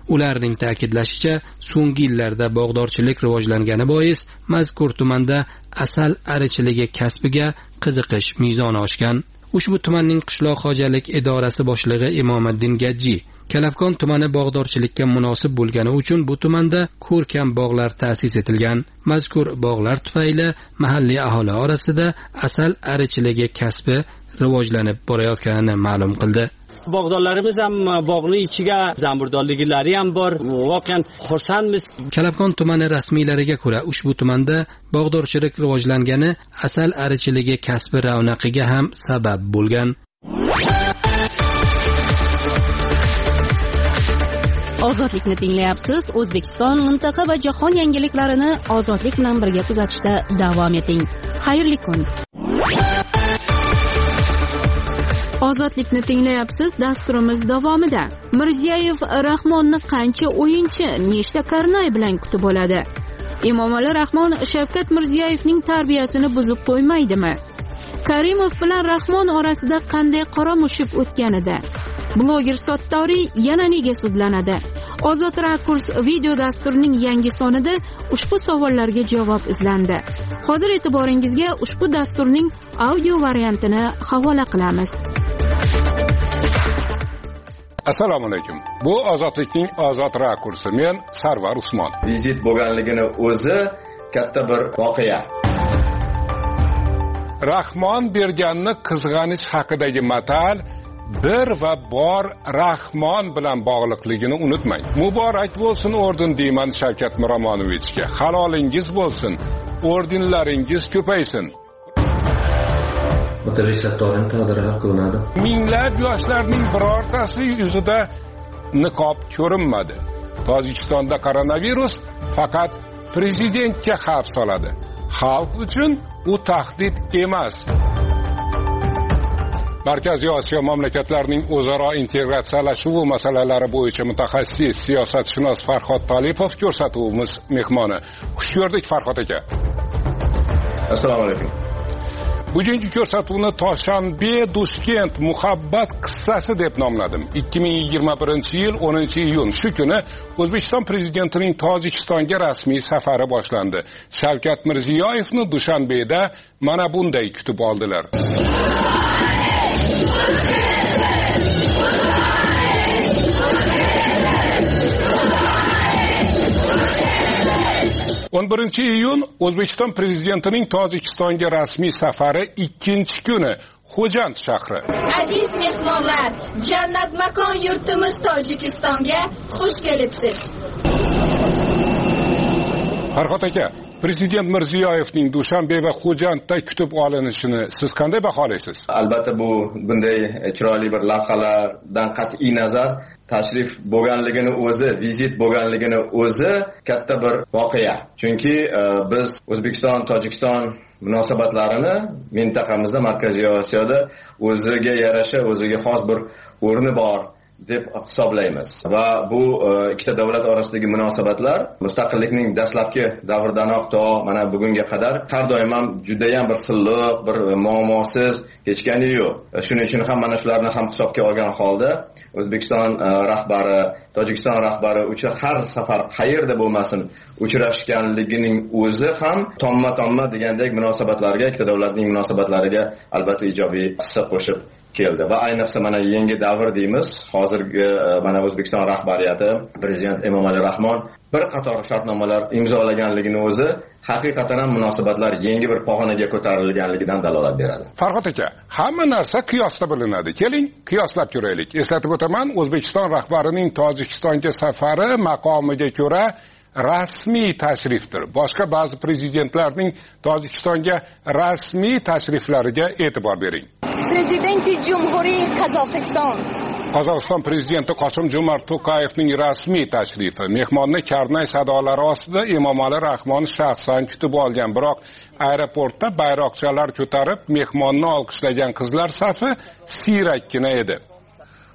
Ularning ta'kidlashicha, so'nggi yillarda bog'dorchilik rivojlangani bois mazkur tumanda asal arichiligi kasbiga qiziqish mezoni oshgan. Ushbu tumanning qishloq xo'jalik idorasi boshlig'i Imomiddin Gajji Kalabkon tumani bog'dorchilikka munosib bo'lgani uchun bu tumanda ko'rkam bog'lar ta'sis etilgan. Mazkur bog'lar tufayli mahalliy aholi orasida asal arichiligi kasbi rivojlanib borayotganini ma'lum qildi. Bog'dorlarimiz ham bog'ning ichiga zamburdorliklari ham bor. Voqean xursandmiz. Kalabkon tumani rasmiylariga ko'ra, ushbu tumanda bog'dorchilik rivojlangani asal arichiligi kasbi ravnaqiga ham sabab bo'lgan. Ozodlikni tinglayapsiz. O'zbekiston, mintaqa va jahon yangiliklarini ozodlik bilan birga kuzatishda davom eting. Xayrli kun. Ozodlikni tinglayapsiz. Dasturimiz davomida Mirziyoyev Rahmonni qancha o'yinchi, nechta karnay bilan kutib oladi? Emomali Rahmon Shavkat Mirziyoyevning tarbiyasini buzib qo'ymaydimi? Karimov bilan Rahmon orasida qanday qora mushuk o'tganida? Bloger Sottoriy yana nega sudlanadi? Ozod Rakurs video dasturining yangi sonida ushbu savollarga javob izlandi. Hozir e'tiboringizga ushbu dasturning audio variantini havola qilamiz. Assalomu alaykum. Bu Ozodlikning Ozod Rakursi. Men Sarvar Usmon. Vizit bo'lganligini o'zi katta bir voqea. Rahmon berganni qizg'anish haqidagi matal bir va bor Rahmon bilan bog'liqligini unutmang. Muborak bo'lsin orden deyman Shavkat Miromonovichga. Halolingiz bo'lsin, ordenlaringiz ko'paysin. Mutaxassislarning taqdiri hal qilinadi. Minglab yoshlarning birortasi yuzida niqob ko'rinmadi. Tojikistonda koronavirus faqat prezidentga xavf soladi. Xalq uchun u tahdid emas. Markaziy Osiyo mamlakatlarining o'zaro integratsiyalashuvi masalalari bo'yicha mutaxassis siyosatshunos Farhod Talipov ko'rsatuvimiz mehmoni. Xush ko'rdik Farhod aka. Assalomu alaykum. Bugungi ko'rsatuvni Toshanbe Dushkent muhabbat qissasi deb nomladim. ikki ming yigirma birinchi yil o'ninchi iyun shu kuni O'zbekiston prezidentining Tojikistonga rasmiy safari boshlandi. Shavkat Mirziyoyevni Dushanbeda mana bunday kutib oldilar. o'n birinchi iyun O'zbekiston prezidentining Tojikistonga rasmiy safari ikkinchi kuni Xo'jand shahri. Aziz mehmonlar, jannat makon yurtimiz Tojikistonga xush kelibsiz. Farhod aka, Prezident Mirziyoyevning Dushanbe va Xo'jandda kutib olinishini siz qanday baholaysiz? Albatta bu bunday chiroyli bir lavhalardan qat'iy nazar tashrif bo'lganligini o'zi, vizit bo'lganligini o'zi katta bir voqea. Chunki e, biz O'zbekiston Tojikiston munosabatlarini mintaqamizda Markaziy Osiyoda o'ziga yarasha, o'ziga xos bir o'rni bor deb hisoblaymiz. Va bu ikkita davlat orasidagi munosabatlar mustaqillikning dastlabki davridanoq to mana bugunga qadar har doim ham juda ham bir silliq, bir muammosiz kechgani yo'q. Shuning uchun ham mana shularni ham hisobga olgan holda O'zbekiston rahbari, Tojikiston rahbari uchun har safar qayerda bo'lmasin uchrashganligining o'zi ham tomma-tomma degandek munosabatlarga, ikkita davlatning munosabatlariga albatta ijobiy hissa qo'shib keldi. Va ayniqsa mana yangi davr deymiz, hozirgi mana O'zbekiston rahbariyati, prezident Emomali Rahmon bir qator shartnomalar imzolaganligini o'zi haqiqatan ham munosabatlar yangi bir pog'onaga ko'tarilganligidan dalolat beradi. Farhod aka, hamma narsa qiyosda bilinadi. Keling, qiyoslab ko'raylik. Eslatib o'taman, O'zbekiston rahbarining Tojikistonga safari maqomiga ko'ra rasmiy tashrifdir. Boshqa ba'zi prezidentlarning Tojikistonga rasmiy tashriflariga e'tibor bering. Prezidenti Jumhuriy Qozog'iston. Qozog'iston prezidenti Qosim-Jomart To'qayevning rasmiy tashrifi. Mehmonni karnay sadolari ostida Emomali Rahmon shaxsan kutib olgan, biroq aeroportda bayroqchalar ko'tarib mehmonni olqishlagan qizlar safi siyrakkina edi.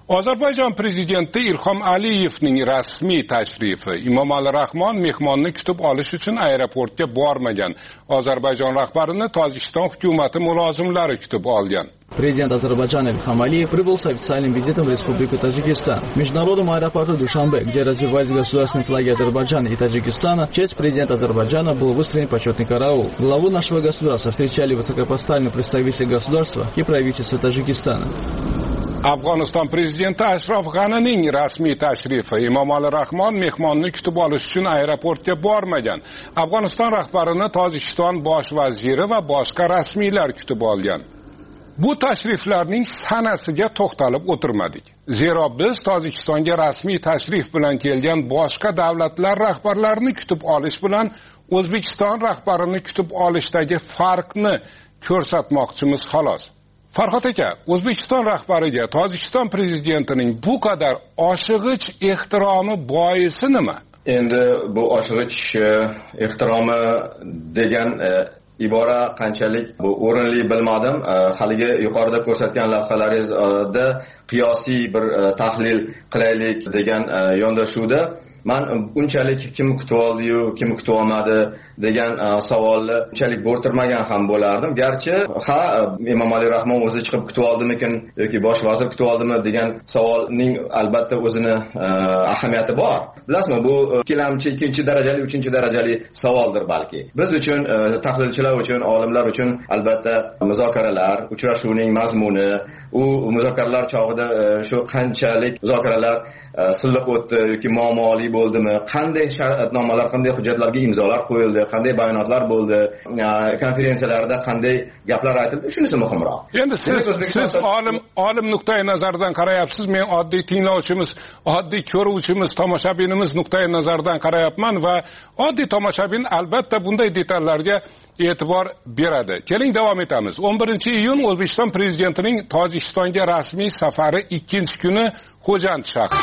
Ozarbayjon prezidenti Ilhom Aliyevning rasmiy tashrifi. Emomali Rahmon mehmonni kutib olish uchun aeroportga bormagan. Ozarbayjon rahbarini Tojikiston hukumati mulozimlari kutib olgan. Президент Азербайджана Ильхам Алиев прибыл с официальным визитом в Республику Таджикистан. В международном аэропорту Душанбе, где развиваются государственные флаги Азербайджана и Таджикистана, в честь президента Азербайджана был выстроен почетный караул. Главу нашего государства встречали высокопоставленные представители государства и правительства Таджикистана. Afg'oniston prezidenti Ashraf G'anining rasmiy tashrifi. Emomali Rahmon mehmonni kutib olish uchun aeroportga bormagan. Afg'oniston rahbarini Tojikiston bosh vaziri va boshqa rasmiylar kutib olgan. Bu tashriflarning sanasiga to'xtalib o'tirmadik. Zero biz Tojikistonga rasmiy tashrif bilan kelgan boshqa davlatlar rahbarlarini kutib olish bilan O'zbekiston rahbarini kutib olishdagi farqni ko'rsatmoqchimiz xolos. Farhod aka, O'zbekiston rahbariga Tojikiston prezidentining bu qadar oshig'ich ehtiromi boisi nima? Endi bu oshig'ich ehtiromi degan ibora qanchalik bu o'rinli bilmadim. Haligi yuqorida ko'rsatgan lavhalaringizda qiyosiy bir tahlil qilaylik degan yondashuvda men unchalik kim kutib oldi-yu, kim kutib olmadi degan savolni unchalik bo'rtirmagan ham bo'lardim. Garchi ha Emomali Rahmon o'zi chiqib kutib oldimikin yoki bosh vazir kutib oldimi degan savolning albatta o'zini ahamiyati bor. Bilasizmi, bu ikkilamchi, ikkinchi darajali, uchinchi darajali savoldir balki. Biz uchun, tahlilchilar uchun, olimlar uchun albatta muzokaralar, uchrashuvning mazmuni, u muzokaralar chog'ida shu qanchalik muzokaralar silliq o'tdi yoki muammoli bo'ldimi, qanday shartnomalar, qanday hujjatlarga imzolar qo'yildi, qanday bayonotlar bo'ldi, konferensiyalarda qanday gaplar aytildi, shunisi muhimroq. Endi siz siz olim olim nuqtai nazaridan qarayapsiz, men oddiy tinglovchimiz, oddiy ko'ruvchimiz, tomoshabinimiz nuqtai nazaridan qarayapman va oddiy tomoshabin albatta bunday detallarga e'tibor beradi. Keling davom etamiz. o'n birinchi iyun O'zbekiston prezidentining Tojikistonga rasmiy safari ikkinchi kuni Xo'jand shahri.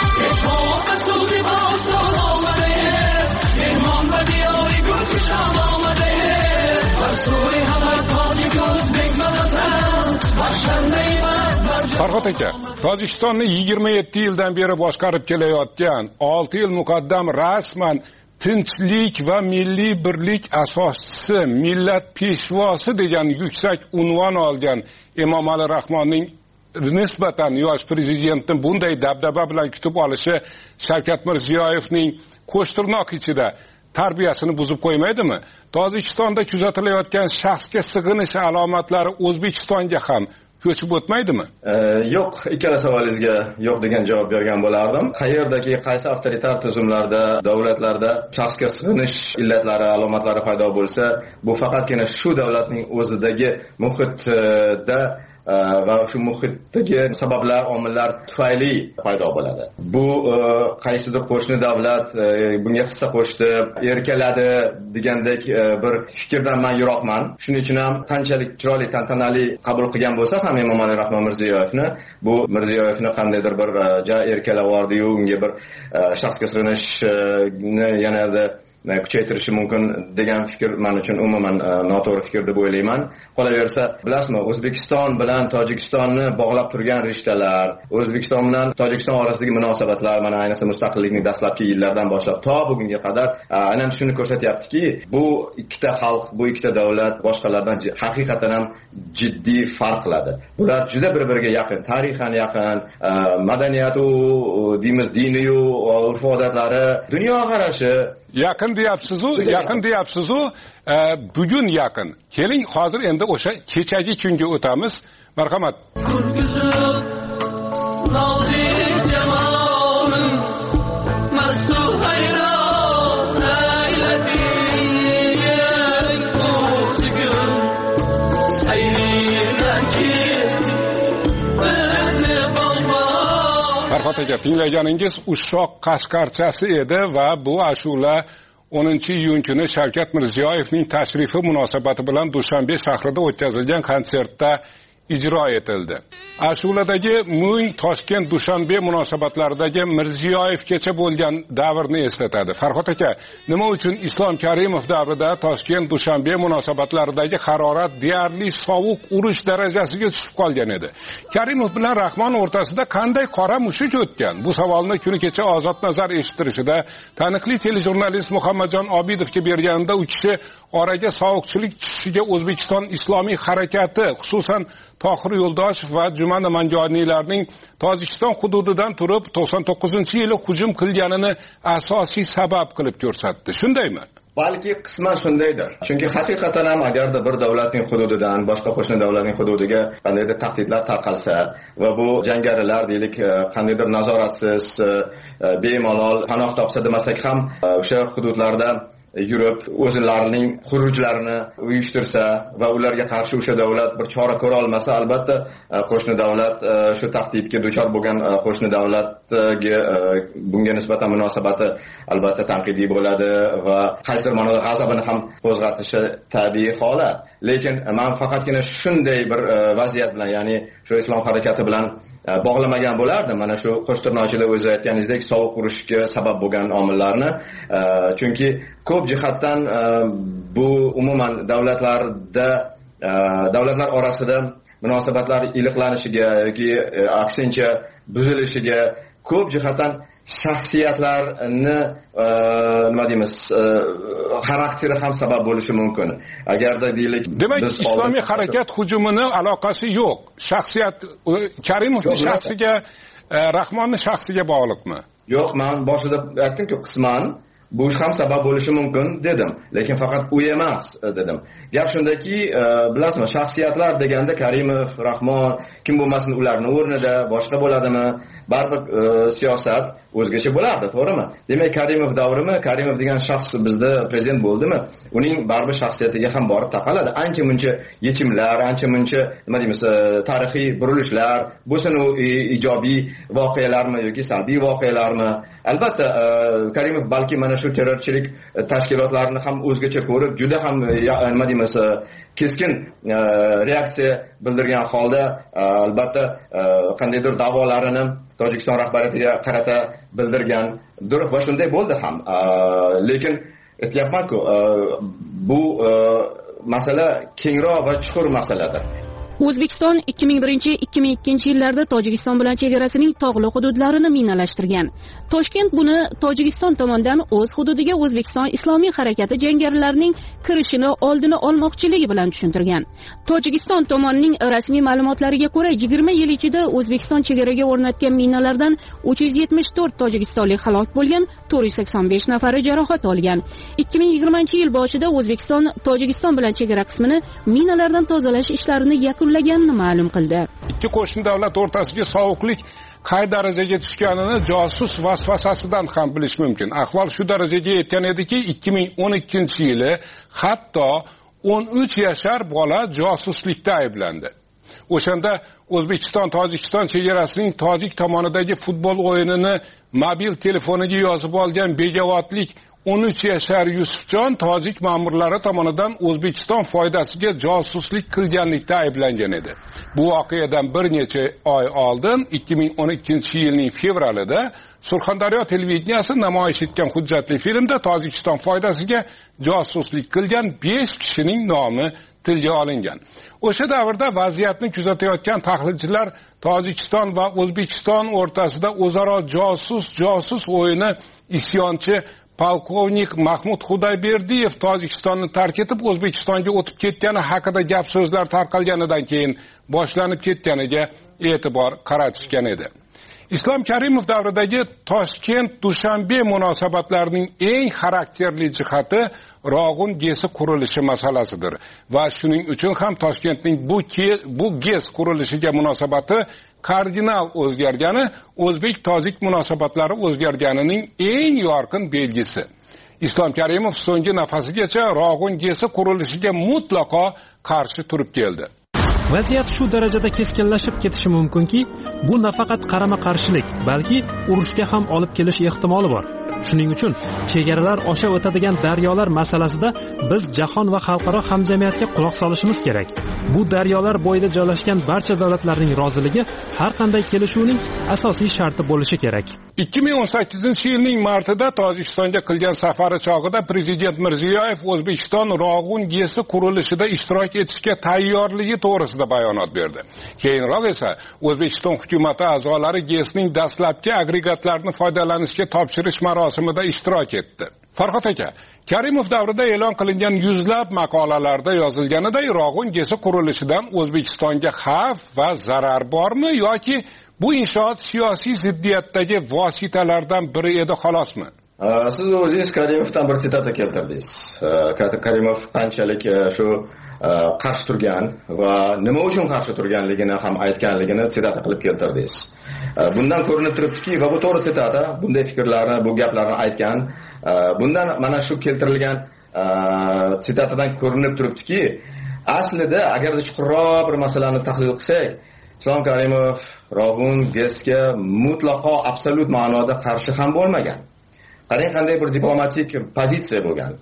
Farhod aka, Tojikistonni yigirma yetti yildan beri boshqarib kelayotgan, olti yil muqaddam rasman tinchlik va milliy birlik asoschisi, millat peshvosi degan yuksak unvon olgan Emomali Rahmonning nisbatan yosh prezidentni bunday dabdaba bilan kutib olishi Shavkat Mirziyoyevning qo'shtirnoq ichida tarbiyasini buzib qo'ymaydimi? Tojikistonda kuzatilayotgan shaxsga sig'inish alomatlari O'zbekistonga ham ko'chib o'tmaydimi? E, yo'q, ikkala savolingizga yo'q degan javob bergan bo'lardim. Qayerdagi qaysi avtoritar tuzumlarda, davlatlarda shaxsga sig'inish illatlari, alomatlari paydo bo'lsa, bu faqatgina shu davlatning o'zidagi muhitda va shu muhitdagi sabablar, omillar tufayli paydo bo'ladi. Bu qaysidir qo'shni davlat bunga hissa qo'shdi, erkaladi degandek bir fikrdan men yiroqman. Shuning uchun ham qanchalik chiroyli, tantanali qabul qilgan bo'lsa ham Emomali Rahmon Mirziyoyevni, bu Mirziyoyevni qandaydir bir ja erkalavordi-yu, unga bir shaxsga sig'inishni yanada kuchaytirishi mumkin degan fikr men uchun umuman noto'g'ri fikr deb o'ylayman. Qolaversa, bilasizmi, O'zbekiston bilan Tojikistonni bog'lab turgan rishtalar, O'zbekiston bilan Tojikiston orasidagi munosabatlar, mana ayniqsa mustaqillikning dastlabki yillaridan boshlab to bugunga qadar aynan shuni ko'rsatyaptiki, bu ikkita xalq, bu ikkita davlat boshqalardan haqiqatan ham jiddiy farq qiladi. Bular juda bir-biriga yaqin, tarixan yaqin, madaniyatu, deymiz, diniyu, urf-odatlari, dunyo qarashi yaqin deyapsiz-u, yaqin deyapsiz-u, bugun yaqin. Keling, hozir endi o'sha kechagi kunga o'tamiz. Marhamat. Farhod aka, tinglaganingiz Ushoq Qashqarchasi edi va bu ashula o'ninchi iyun kuni Shavkat Mirziyoyevning tashrifi munosabati bilan Dushanbe shahrida o'tkazilgan konsertda ijro etildi. Ashuladagi Mo'ng Toshkent Dushanbe munosabatlaridagi Mirziyoyevgacha bo'lgan davrni eslatadi. Farhod aka, nima uchun Islom Karimov davrida Toshkent Dushanbe munosabatlaridagi harorat deyarli sovuq urush darajasiga tushib qolgan edi? Karimov bilan Rahmon o'rtasida qanday qora mushuk o'tgan? Bu savolni kuni kecha Ozod Nazar eshittirishida taniqli telejurnalist Muhammadjon Obidovga berganida u kishi oraga sovuqchilik tushishiga O'zbekiston Islomiy harakati, xususan Tohir Yo'ldoshev va Juma Namanjoniylarning Tojikiston hududidan turib to'qson to'qqizinchi yili hujum qilganini asosiy sabab qilib ko'rsatdi. Shundaymi? Balki qisman shundaydir. Chunki haqiqatan ham agarda bir davlatning hududidan boshqa qo'shni davlatning hududiga qandaydir tahdidlar tarqalsa va bu jangarilar deylik qandaydir nazoratsiz, bemalol panoh topsa demasak ham o'sha hududlarda yurib o'zlarining xurujlarini uyushtirsa va ularga qarshi o'sha davlat bir chora ko'ra olmasa, albatta qo'shni davlat shu tahdidga duchor bo'lgan qo'shni davlatga bunga nisbatan munosabati albatta tanqidiy bo'ladi va qaysidir ma'noda g'azabini ham qo'zg'atishi tabiiy holat. Lekin men faqatgina shunday bir vaziyat bilan, ya'ni shu islom harakati bilan bog'lamagan bo'lardim. Mana shu qo'shtirnochilar o'zi aytganingizdek sovuq urushga sabab bo'lgan omillarni, chunki ko'p jihatdan bu umuman davlatlarda davlatlar orasida munosabatlar iliqlanishiga yoki aksincha buzilishiga ko'p jihatdan shaxsiyatlarni nima deymiz xarakteri ham sabab bo'lishi mumkin. Agarda deylik, demak islomiy harakat hujumini aloqasi yo'q. Shaxsiyat Karimovning shaxsiga, Rahmonning shaxsiga bog'liqmi? Yo'q, men boshida aytdim-ku, qisman bu ham sabab bo'lishi mumkin dedim, lekin faqat u emas dedim. Gap shundaki, bilasizmi, shaxsiyatlar deganda Karimov, Rahmon, kim bo'lmasin ularning o'rnida boshqa bo'ladimi? Baribir siyosat o'zgacha bo'lardi, to'g'rimi? Demak, Karimov davrimi, Karimov degan shaxs bizda prezident bo'ldimi? Uning baribir shaxsiyatiga ham borib taqaladi. Ancha-muncha yechimlar, ancha-muncha nima deymiz, tarixiy burilishlar, bo'lsin u ijobiy voqealarmi yoki salbiy voqealarmi? Albatta, Karimov balki mana shu terrorchilik tashkilotlarini ham o'zgacha ko'rib, juda ham nima deymiz, keskin reaksiya bildirgan holda albatta qandaydir da'volarini Tojikiston rahbariyatiga qarata bildirgandir va shunday bo'ldi ham. Lekin aytyapman-ku, bu masala kengroq va chuqur masaladir. O'zbekiston ikki ming birinchi ikki ming ikkinchi yillarda Tojikiston bilan chegarasining tog'li hududlarini minalashtirgan. Toshkent buni Tojikiston tomonidan o'z hududiga O'zbekiston Islomiy harakati jangarilarining kirishini oldini olmoqchiligi bilan tushuntirgan. Tojikiston tomonining rasmiy ma'lumotlariga ko'ra, yigirma yil ichida O'zbekiston chegaraga o'rnatgan minalardan uch yuz yetmish to'rt tojikistonlik halok bo'lgan, to'rt yuz sakson besh nafari jarohat olgan. ikki ming yigirmanchi yil boshida O'zbekiston Tojikiston bilan chegara qismini minalardan tozalash ishlarini yakun laganini ma'lum qildi. Ikki qo'shni davlat o'rtasidagi sovuqlik qay darajaga tushganini josus vasvasasidan ham bilish mumkin. Ahvol shu darajaga yetgan ediki, ikki ming o'n ikkinchi yili hatto o'n uch yashar bola josuslikda ayblandi. O'shanda O'zbekiston Tojikiston chegarasining tojik tomonidagi futbol o'yinini mobil telefoniga yozib olgan begavodlik o'n uch yashar Yusufjon tojik ma'murlari tomonidan O'zbekiston foydasiga josuslik qilganlikda ayblangan edi. Bu voqeadan bir necha oy oldin ikki ming o'n ikkinchi yilning fevralida Surxondaryo televideniyasi namoyish etgan hujjatli filmda Tojikiston foydasiga josuslik qilgan besh kishining nomi tilga olingan. O'sha davrda vaziyatni kuzatayotgan tahlilchilar Tojikiston va O'zbekiston o'rtasida o'zaro josus josus o'yini isyonchi polkovnik Mahmud Xudayberdiyev Tojikistonni tark etib O'zbekistonga o'tib ketgani haqida gap so'zlar tarqalganidan keyin boshlanib ketganiga e'tibor qaratishgan edi. Islom Karimov davridagi Toshkent-Dushanbe munosabatlarining eng xarakterli jihati Rog'un gesi qurilishi masalasidir va shuning uchun ham Toshkentning bu bu gez qurilishiga munosabati kardinal o'zgargani, o'zbek-tojik munosabatlari o'zgarganining eng yorqin belgisi. Islom Karimov so'nggi nafasigacha Rog'un gesi qurilishiga mutlaqo qarshi turib keldi. Vaziyat shu darajada keskinlashib ketishi mumkinki, bu nafaqat qarama-qarshilik, balki urushga ham olib kelish ehtimoli bor. Shuning uchun chegaralar osha o'tadigan daryolar masalasida biz jahon va xalqaro hamjamiyatga quloq solishimiz kerak. Bu daryolar bo'yida joylashgan barcha davlatlarning roziligi har qanday kelishuvning asosiy sharti bo'lishi kerak. ikki ming o'n sakkizinchi yilning martida Tojikistonga qilgan safari chog'ida prezident Mirziyoyev O'zbekiston Rog'un gesi qurilishida ishtirok etishga tayyorligi to'g'risida bayonot berdi. Keyinroq esa O'zbekiston hukuumati a'zolari gesning dastlabki agregatlarini foydalanishga topshirish marosimida ishtirok etdi. Farhod aka, Karimov davrida e'lon qilingan yuzlab maqolalarda yozilganiday Rog'un gesi qurilishidan O'zbekistonga xavf va zarar bormi yoki bu inshoot siyosiy ziddiyatdagi vositalardan biri edi xolosmi? Siz o'zingiz Karimovdan bir sitata keltirdingiz. Karimov qanchalik shu qarshi turgan va nima uchun qarshi turganligini ham aytganligini sitata qilib keltirdingiz. Bundan ko'rinib turibdiki, va bu to'g'ri sitata, bunday fikrlarni, bu gaplarni aytgan. Bundan mana shu keltirilgan sitatadan ko'rinib turibdiki, aslida agarda chuqurroq bir masalani tahlil qilsak, Islom Karimov Rog'un gesga mutlaqo absolut ma'noda qarshi ham bo'lmagan. Qarang, qanday bir diplomatik pozitsiya bo'lgan.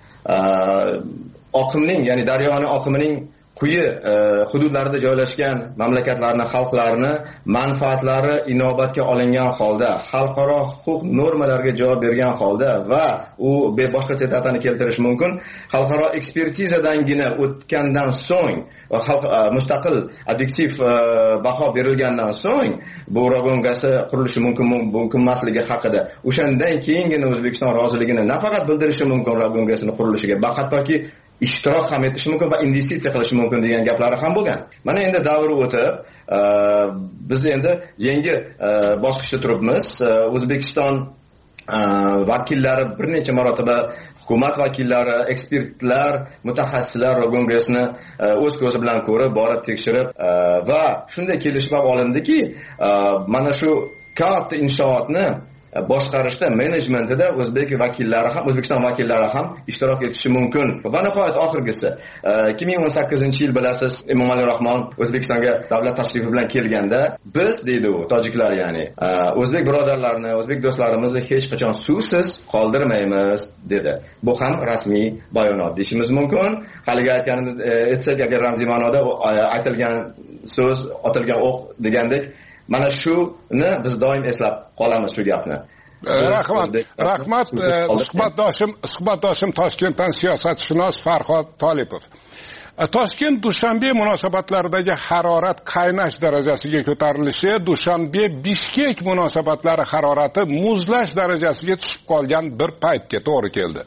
Oqimning, ya'ni daryoning oqimining quyi hududlarida joylashgan mamlakatlarning xalqlarini manfaatlari inobatga olingan holda, xalqaro huquq normalariga javob bergan holda va u boshqa sitatani keltirish mumkin, xalqaro ekspertizadangina o'tgandan so'ng va mustaqil obyektiv baho berilgandan so'ng bu Rog'un gasi qurilishi mumkin mumkin emasligi haqida o'shandan keyingina O'zbekiston roziligini nafaqat bildirishi mumkin Rog'un gasini qurilishiga, va hattoki ishtirok ham etishi mumkin va investitsiya qilishi mumkin degan gaplari ham bo'lgan. Mana endi davr o'tib, biz endi yangi bosqichda turibmiz. O'zbekiston vakillari bir necha marotaba, hukumat vakillari, ekspertlar, mutaxassislar Rog'un gasini o'z ko'zi bilan ko'rib, borib tekshirib va shunday kelishib olindiki, mana shu katta inshootni boshqarishda, menejmentida o'zbek vakillari ham, O'zbekiston vakillari ham ishtirok etishi mumkin. Va nihoyat oxirgisi, ikki ming o'n sakkizinchi yil bilasiz, Emomali Rahmon O'zbekistonga davlat tashrifi bilan kelganda, biz deydi u tojiklar, ya'ni o'zbek birodarlarni, o'zbek do'stlarimizni hech qachon suvsiz qoldirmaymiz dedi. Bu ham rasmiy bayonot deyishimiz mumkin. Haliga aytganimiz etsak, agar ramziy ma'noda aytilgan so'z, otilgan o'q degandek, mana shuni biz doim eslab qolamiz shu gapni. Rahmat, rahmat. Suhbatdoshim, suhbatdoshim Toshkentdan siyosatshunos Farhod Tolipov. Toshkent Dushanbe munosabatlaridagi harorat qaynash darajasiga ko'tarilishi, Dushanbe Bishkek munosabatlari harorati muzlash darajasiga tushib qolgan bir paytga to'g'ri keldi.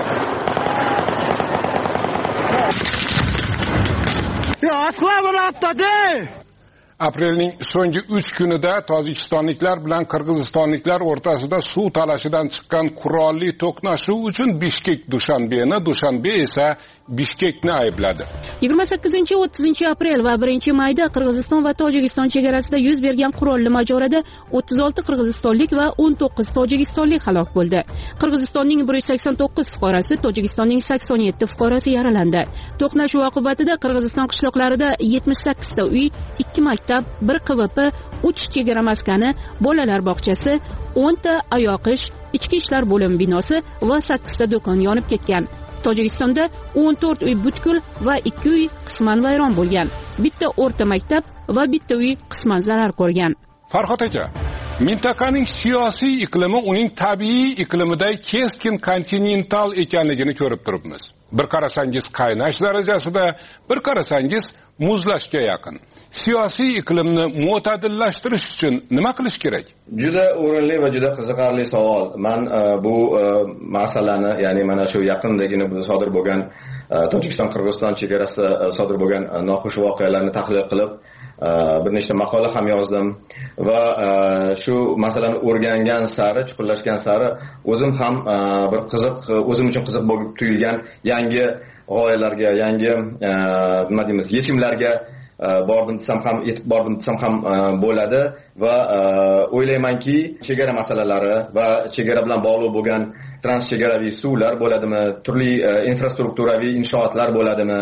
Ya asla buni atadi. Aprelning so'nggi uch kunida tojikistonliklar bilan qirg'izistonliklar o'rtasida suv talashidan chiqqan qurolli to'qnashuv uchun Bishkek Dushanbeni, Dushanbe esa Bishkekni aybladi. yigirma sakkizinchi o'ttizinchi aprel va birinchi mayda Qirg'iziston va Tojikiston chegarasida yuz bergan qurolli mojaroda o'ttiz olti qirg'izistonlik va o'n to'qqiz tojikistonlik halok bo'ldi. Qirg'izistonning bir yuz sakson to'qqiz fuqarosi, Tojikistonning sakson yetti fuqarosi yaralandi. To'qnashuv oqibatida Qirg'iziston qishloqlarida yetmish sakkizta uy, ikki maktab, bir Q V P, uch chegara maskani, bolalar bog'chasi, o'nta ayoqish, ichki ishlar bo'limi binosi va sakkizta do'kon yonib ketgan. Tojikistonda o'n to'rt uy butkul va ikki uy qisman vayron bo'lgan. Bitta o'rta maktab va bitta uy qisman zarar ko'rgan. Farhod aka, mintaqaning siyosiy iqlimi uning tabiiy iqlimiday keskin kontinental ekanligini ko'rib turibmiz. Bir qarasangiz qaynash darajasida, bir qarasangiz muzlashga yaqin. Siyosiy iqlimni mo'tadillashtirish uchun nima qilish kerak? Juda o'rinli va juda qiziqarli savol. Men bu masalani, ya'ni mana shu yaqindagina sodir bo'lgan Tojikiston Qirg'iziston chegarasida sodir bo'lgan noxush voqealarni tahlil qilib, bir nechta maqola ham yozdim va shu masalani o'rgangan sari, chuqurlashgan sari o'zim ham bir qiziq, o'zim uchun qiziq bo'lib tuyulgan yangi g'oyalarga, yangi nima deymiz, yechimlarga bordim desam ham, yetib bordim desam ham bo'ladi va o'ylaymanki, chegara masalalari va chegara bilan bog'liq bo'lgan transchegaraviy suvlar bo'ladimi, turli infrastrukturaviy inshootlar bo'ladimi,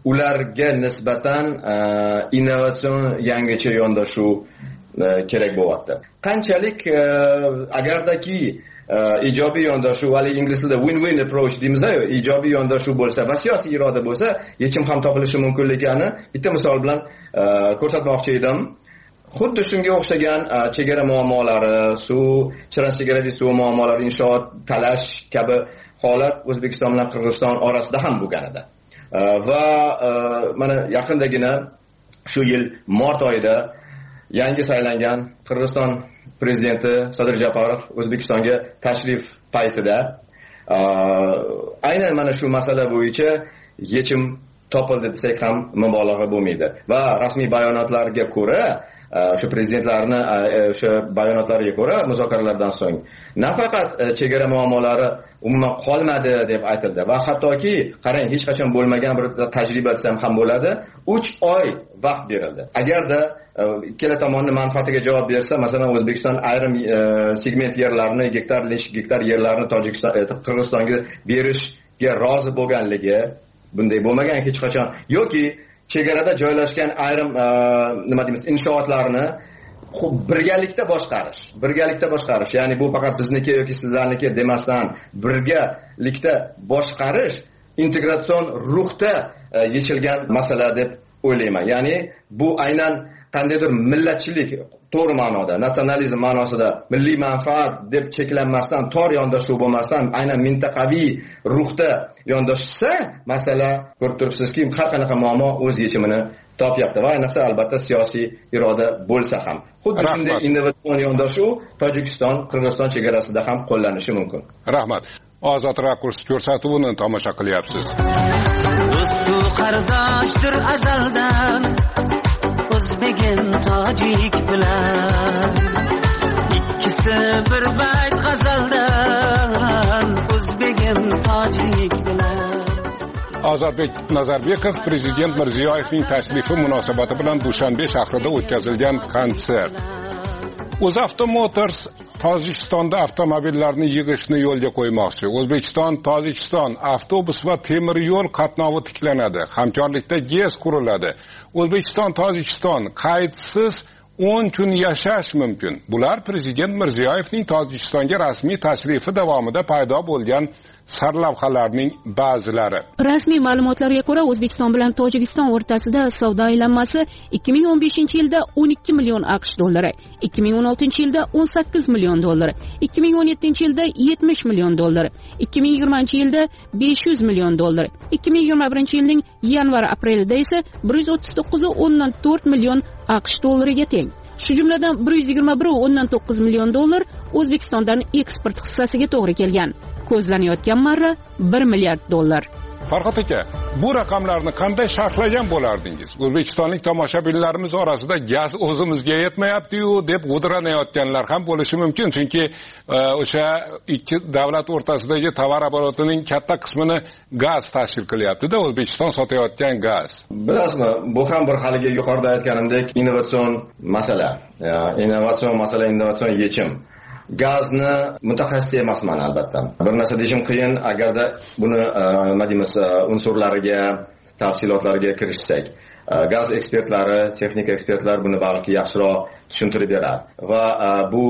ularga nisbatan innovatsion yangicha yondashuv kerak bo'lyapti. Qanchalik agardaki ijobiy yondashuv, hali ingliz tilida win-win approach deymiz-ku, ijobiy yondashuv bo'lsa va siyosiy iroda bo'lsa, yechim ham topilishi mumkinligini bitta misol bilan ko'rsatmoqchi edim. Xuddi shunga o'xshagan chegara muammolari, suv, transchegaraviy suv muammolari, inshoot talash kabi holat O'zbekiston bilan Qirg'iziston orasida ham bo'lgan edi. Va mana yaqindagina shu yil mart oyida yangi saylangan Qirg'iziston prezidenti Sadir Japarov O'zbekistonga tashrif paytida aynan mana shu masala bo'yicha yechim topildi desak ham mubolag'a bo'lmaydi. Va rasmiy bayonotlarga ko'ra, o'sha prezidentlarni o'sha bayonotlariga ko'ra muzokaralardan so'ng nafaqat chegara muammolari umuman qolmadi deb aytildi va hattoki qarang, hech qachon bo'lmagan bir tajriba desam ham bo'ladi, uch oy vaqt berildi. Agarda ikkala tomonni manfaatiga javob bersa, masalan O'zbekiston ayrim segment yerlarini, gektar gektar yerlarni Tojikiston Qirg'izistonga berishga rozi bo'lganligi, bunday bo'lmagan hech qachon, yoki chegarada joylashgan ayrim nima deymiz, inshootlarni birgalikda boshqarish, birgalikda boshqarish, ya'ni bu faqat bizniki yoki sizlarniki demasdan birgalikda boshqarish integratsion ruhda yechilgan masala deb o'ylayman. Ya'ni bu aynan qandaydir millatchilik, to'g'ri ma'noda, natsionalizm ma'nosida milliy manfaat deb cheklanmasdan, tor yondashuv bo'lmasdan, aynan mintaqaviy ruhda yondashsa, masala ko'rib turibsizki, har qanaqa muammo o'z yechimini topyapti va ayniqsa albatta siyosiy iroda bo'lsa ham. Xuddi shunday innovatsion yondashuv Tojikiston, Qirg'iziston chegarasida ham qo'llanishi mumkin. Rahmat. Ozod rakurs ko'rsatuvini tomosha qilyapsiz. Do'stu qardoshdir azaldan, O'zbegim tojik bilan, ikkisi bir bayt g'azaldan, O'zbegim tojik bilan. Ozodbek Nazarbekov prezident Mirziyoyevning tashrifi munosabati bilan Dushanbe shahrida o'tkazilgan konsert. UzAuto Motors Tojikistonda avtomobillarni yig'ishni yo'lga qo'ymoqchi. O'zbekiston Tojikiston avtobus va temir yo'l qatnovi tiklanadi. Hamkorlikda GES quriladi. O'zbekiston Tojikiston qaydsiz o'n kun yashash mumkin. Bular prezident Mirziyoyevning Tojikistonga rasmiy tashrifi davomida paydo bo'lgan sarlavhalarning ba'zilari. Rasmiy ma'lumotlarga ko'ra, O'zbekiston bilan Tojikiston o'rtasida savdo aylanmasi ikki ming o'n beshinchi yilda o'n ikki million AQSh dollari, ikki ming o'n oltinchi yilda o'n sakkiz million dollari, ikki ming o'n yettinchi yilda yetmish million dollari, ikki ming yigirmanchi yilda besh yuz million dollari, ikki ming yigirma birinchi yilning yanvar-aprelida esa bir yuz o'ttiz to'qqiz o'ndan to'rt million AQSh dollariga teng. Shu jumladan bir yuz yigirma bir o'ndan to'qqiz million dollar O'zbekistondan eksport hissasiga to'g'ri kelgan. Ko'zlanayotgan marra bir milliard dollar. Farhod aka, bu raqamlarni qanday sharhlagan bo'lardingiz? O'zbekistonlik tomoshabinlarimiz orasida gaz o'zimizga yetmayapti-yu deb g'udranayotganlar ham bo'lishi mumkin, chunki o'sha ikki davlat o'rtasidagi tovar oborotining katta qismini gaz tashkil qilyapti-da, O'zbekiston sotayotgan gaz. Bilasizmi, bu ham bir haligi yuqorida aytganimdek innovatsion masala. Innovatsion masala, innovatsion yechim. Gazni mutaxassis emasman albatta. Bir narsa deyishim qiyin, agarda buni nima deymiz, unsurlariga, tafsilotlariga kirishsak. Gaz ekspertlari, texnik ekspertlar buni balki yaxshiroq tushuntirib beradi. Va bu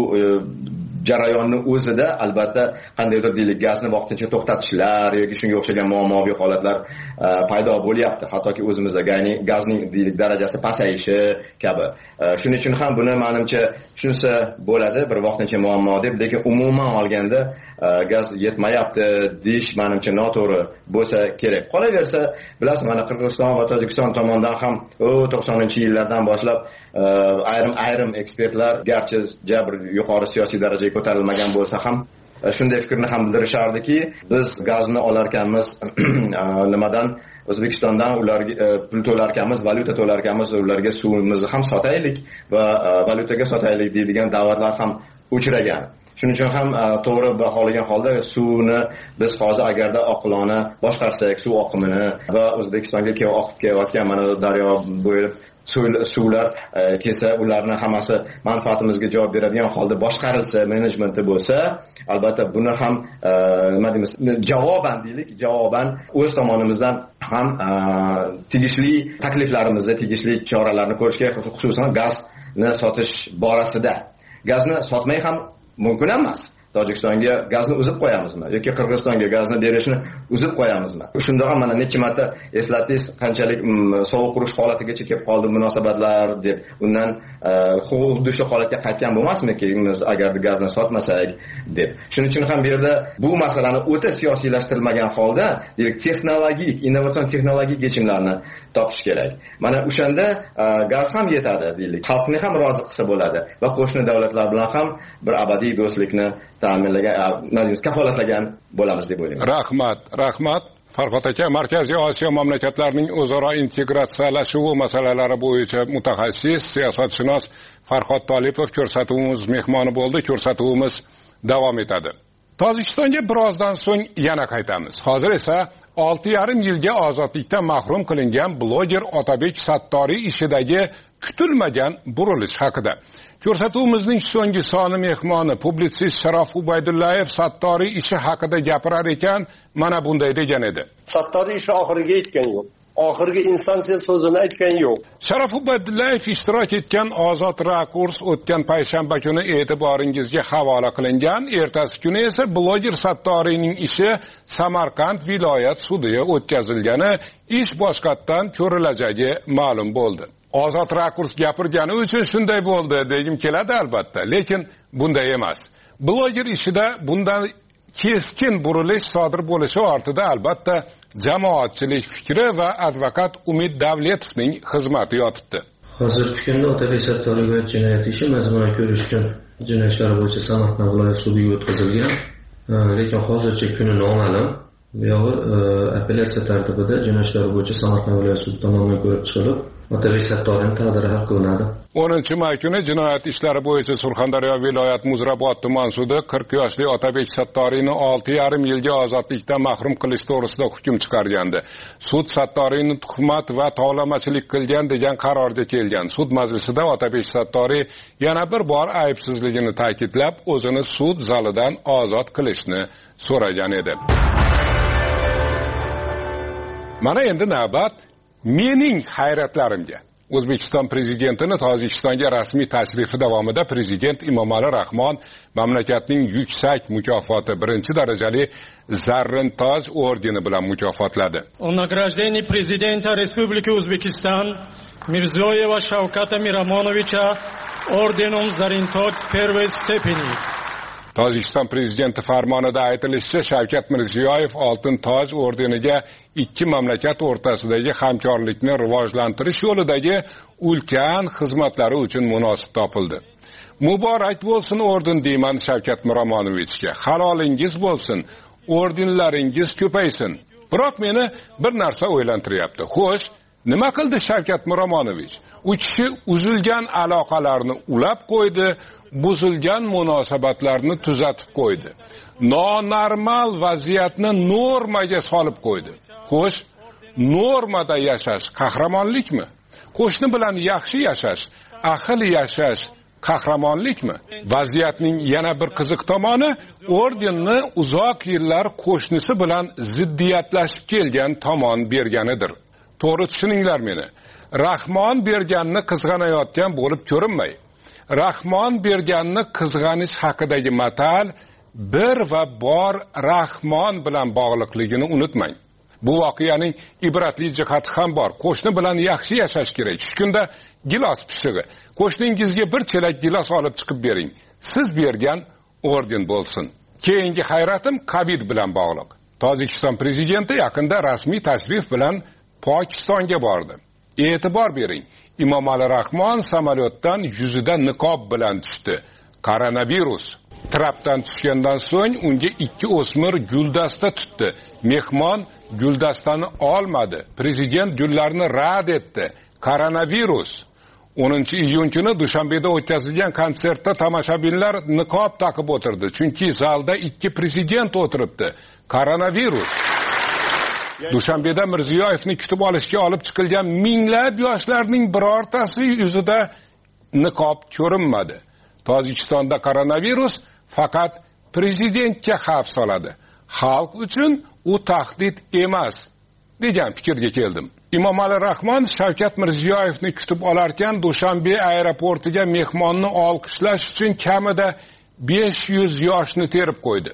jarayonni o'zida albatta qandaydir deylik gazni vaqtincha to'xtatishlar yoki shunga o'xshagan muammoviy holatlar paydo bo'lyapti. Hattoki o'zimizda gazning deylik darajasi pasayishi kabi. Shuning uchun ham buni menimcha tushunsa bo'ladi, bir vaqtincha muammo deb, lekin umuman olganda gaz yetmayapti deyish menimcha noto'g'ri bo'lsa kerak. Qolaversa, bilasiz, mana Qirg'iziston va Tojikiston tomonidan ham to'qsoninchi yillardan boshlab ayrim ayrim ekspertlar garchi jabr yuqori siyosiy darajaga ko'tarilmagan bo'lsa ham shunday fikrni ham bildirishardiki, biz gazni olarkanmiz nimadan, O'zbekistondan ularga pul to'larkanmiz, valyuta to'larkanmiz, ularga suvimizni ham sotaylik va valyutaga sotaylik deydigan da'vatlar ham uchragan. shuning uchun ham to'g'ri baholagan holda suvni biz hozir agarda oqilona boshqarsak, suv oqimini va O'zbekistonga kelib oqib kelayotgan mana daryo bo'ylab suvlar kelsa, ularni hammasi manfaatimizga javob beradigan holda boshqarilsa, menejmenti bo'lsa, albatta buni ham nima deymiz, javoban deylik, javoban o'z tomonimizdan ham tegishli takliflarimizni, tegishli choralarni ko'rishga, xususan gazni sotish borasida. Gazni sotmay ham mumkin emas. Tojikistonga gazni uzib qo'yamizmi yoki Qirg'izistonga gazni berishni uzib qo'yamizmi? Shunda ham mana necha marta eslatdingiz, qanchalik sovuq urush holatigacha kelib qoldi munosabatlar deb. Undan xuddi shu holatga qaytgan bo'lmasmiki biz agar gazni sotmasak deb. Shuning uchun ham bu yerda bu masalani o'ta siyosiylashtirilmagan holda texnologik, innovatsion texnologik yechimlarni topish kerak. Mana o'shanda gaz ham yetadi deylik. Xalqni ham rozi qilsa bo'ladi va qo'shni davlatlar bilan ham bir abadiy do'stlikni ta'minlagan, kafolatlagan bo'lamiz deb o'ylayman. Rahmat, rahmat. Farhod aka, Markaziy Osiyo mamlakatlarining o'zaro integratsiyalashuvi masalalari bo'yicha mutaxassis, siyosatshunos Farhod Tolipov ko'rsatuvimiz mehmoni bo'ldi. Ko'rsatuvimiz davom etadi. Tojikistonga birozdan so'ng yana qaytamiz. Hozir esa olti yarim yilga ozodlikdan mahrum qilingan bloger Otabek Sattoriy ishidagi kutilmagan burilish haqida. Ko'rsatuvimizning so'nggi soni mehmoni publitsist Sharof Ubaydullayev Sattoriy ishi haqida gapirar ekan, mana bunday degan edi. Sattoriy ishi oxiriga yetgan yo'q. Oxirgi instansiya so'zini aytgan yo'q. Sharof Ubaydullayev ishtirok etgan Ozod rakurs o'tgan payshanba kuni e'tiboringizga havola qilingan. Ertasi kuni esa bloger Sattoriyning ishi Samarqand viloyat sudiga o'tkazilgani, ish boshqatdan ko'rilajagi ma'lum bo'ldi. Ozod rakurs gapirgani uchun shunday bo'ldi degim keladi albatta, lekin bunday emas. Bloger ishida bundan keskin burilish sodir bo'lishi ortida albatta jamoatchilik fikri va advokat Umid Davletovning xizmati yotibdi. Hozirgi kunda Otabek Sattoriyga jinoyat ishi mazmunini ko'rish uchun jinoyat ishlari bo'yicha Samarqand viloyat sudiga o'tkazilgan, lekin hozircha kuni noma'lum. Bu yog'i apellyatsiya tartibida jinoyat ishlari bo'yicha Samarqand viloyat sudi tomonidan ko'rib chiqilib, Otabek Sattoriyning taqdiri hal qilinadi. o'ninchi may kuni jinoyat ishlari bo'yicha Surxondaryo viloyat Muzrabot tuman sudi qirq yoshli Otabek Sattoriyni olti yarim yilga ozodlikdan mahrum qilish to'g'risida hukm chiqargandi. Sud Sattoriyni tuhmat va tovlamachilik qilgan degan qarorga kelgan. Sud majlisida Otabek Sattoriy yana bir bor aybsizligini ta'kidlab, o'zini sud zalidan ozod qilishni so'ragan edi. Mana endi navbat mening hayratlarimga. O'zbekiston prezidentining Tojikistonga rasmiy tashrifi davomida prezident Emomali Rahmon mamlakatning yuksak mukofoti birinchi darajali Zarrin Toj ordeni bilan mukofotladi. О награждении президента Республики Узбекистан Мирзоева Шавката Мирамоновича орденом Зарин Тож первой степени. Tojikiston prezidenti farmonida aytilishicha, Shavkat Mirziyoyev Oltin Toj ordeniga ikki mamlakat o'rtasidagi hamkorlikni rivojlantirish yo'lidagi ulkan xizmatlari uchun munosib topildi. Muborak bo'lsin orden deyman Shavkat Miramonovichga. Halolingiz bo'lsin, ordenlaringiz ko'paysin. Biroq meni bir narsa o'ylantiryapti. Xo'sh, nima qildi Shavkat Miramonovich? U kishi uzilgan aloqalarni ulab qo'ydi, buzilgan munosabatlarni tuzatib qo'ydi. Nonormal vaziyatni normaga solib qo'ydi. Xo'sh, normada yashash qahramonlikmi? Qo'shni bilan yaxshi yashash, ahil yashash qahramonlikmi? Vaziyatning yana bir qiziq tomoni, ordenni uzoq yillar qo'shnisi bilan ziddiyatlashib kelgan tomon berganidir. To'g'ri tushuninglar meni. Rahmon berganni qizg'anayotgan bo'lib ko'rinmay. Rahmon berganni qizg'anish haqidagi matal bir va bor Rahmon bilan bog'liqligini unutmang. Bu voqeaning ibratli jihati ham bor. Qo'shni bilan yaxshi yashash kerak. Shu kunda gilos pishig'i. Qo'shningizga bir chelak gilos olib chiqib bering. Siz bergan orden bo'lsin. Keyingi hayratim Covid bilan bog'liq. Tojikiston prezidenti yaqinda rasmiy tashrif bilan Pokistonga bordi. E'tibor bering. Emomali Rahmon samolyotdan yuzida niqob bilan tushdi. Koronavirus. Trapdan tushgandan so'ng unga ikki o'smir guldasta tutdi. Mehmon guldastani olmadi. Prezident gullarni rad etdi. Koronavirus. o'ninchi iyun kuni Dushanbeda o'tkazilgan konsertda tomoshabinlar niqob taqib o'tirdi, chunki zalda ikki prezident o'tiribdi. Koronavirus. Dushanbeda Mirziyoyevni kutib olishga olib chiqilgan minglab yoshlarning birortasi yuzida niqob ko'rinmadi. Tojikistonda koronavirus faqat prezidentga xavf soladi. Xalq uchun u tahdid emas, degan fikrga keldim. Emomali Rahmon Shavkat Mirziyoyevni kutib olarkan Dushanbe aeroportiga mehmonni olqishlash uchun kamida besh yuz yoshni terib qo'ydi.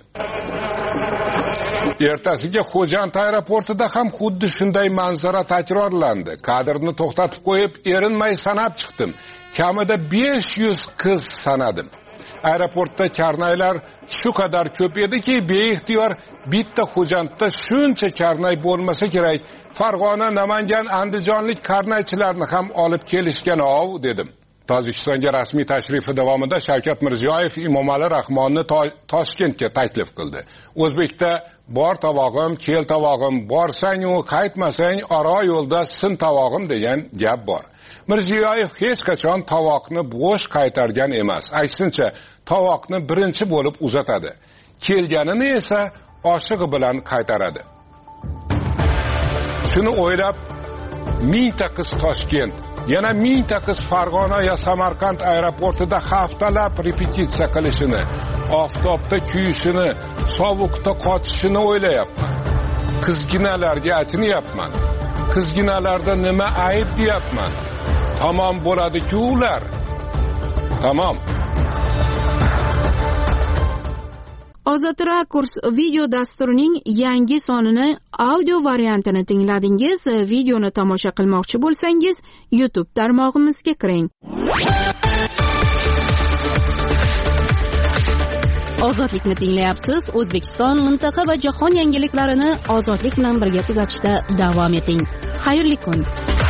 Ertasiga Xo'jand aeroportida ham xuddi shunday manzara takrorlandi. Kadrni to'xtatib qo'yib, erinmay sanab chiqdim. Kamida besh yuz qiz sanadim. Aeroportda karnaylar shu qadar ko'p ediki, beixtiyor bitta Xo'jandda shuncha karnay bo'lmasa kerak, Farg'ona, Namangan, Andijonlik karnaychilarni ham olib kelishgan ov dedim. Tojikistonga rasmiy tashrifi davomida Shavkat Mirziyoyev Emomali Rahmonni to- Toshkentga taklif qildi. O'zbekda bor tovog'im, kel tovog'im, borsang-u qaytmasang aro yo'lda sin tovog'im degan gap bor. Mirziyoyev hech qachon tovoqni bo'sh qaytargan emas. Aksincha, tovoqni birinchi bo'lib uzatadi. Kelganini esa oshig'i bilan qaytaradi. Shuni o'ylab, mingta qiz Toshkent, yana mingta qiz Farg'ona ya Samarqand aeroportida haftalab repetitsiya qilishini, oftobda kuyishini, sovuqda qotishini o'ylayapman. Qizginalarga achinyapman. Qizginalarda nima ayb deyapman? Tamom bo'ladi-ku ular. Tamom. Ozod Rakurs video dasturining yangi sonini audio variantini tingladingiz. Videoni tomosha qilmoqchi bo'lsangiz, YouTube tarmog'imizga kiring. Ozodlikni tinglayapsiz. O'zbekiston, mintaqa va jahon yangiliklarini ozodlik bilan birga kuzatishda davom eting. Xayrli kun.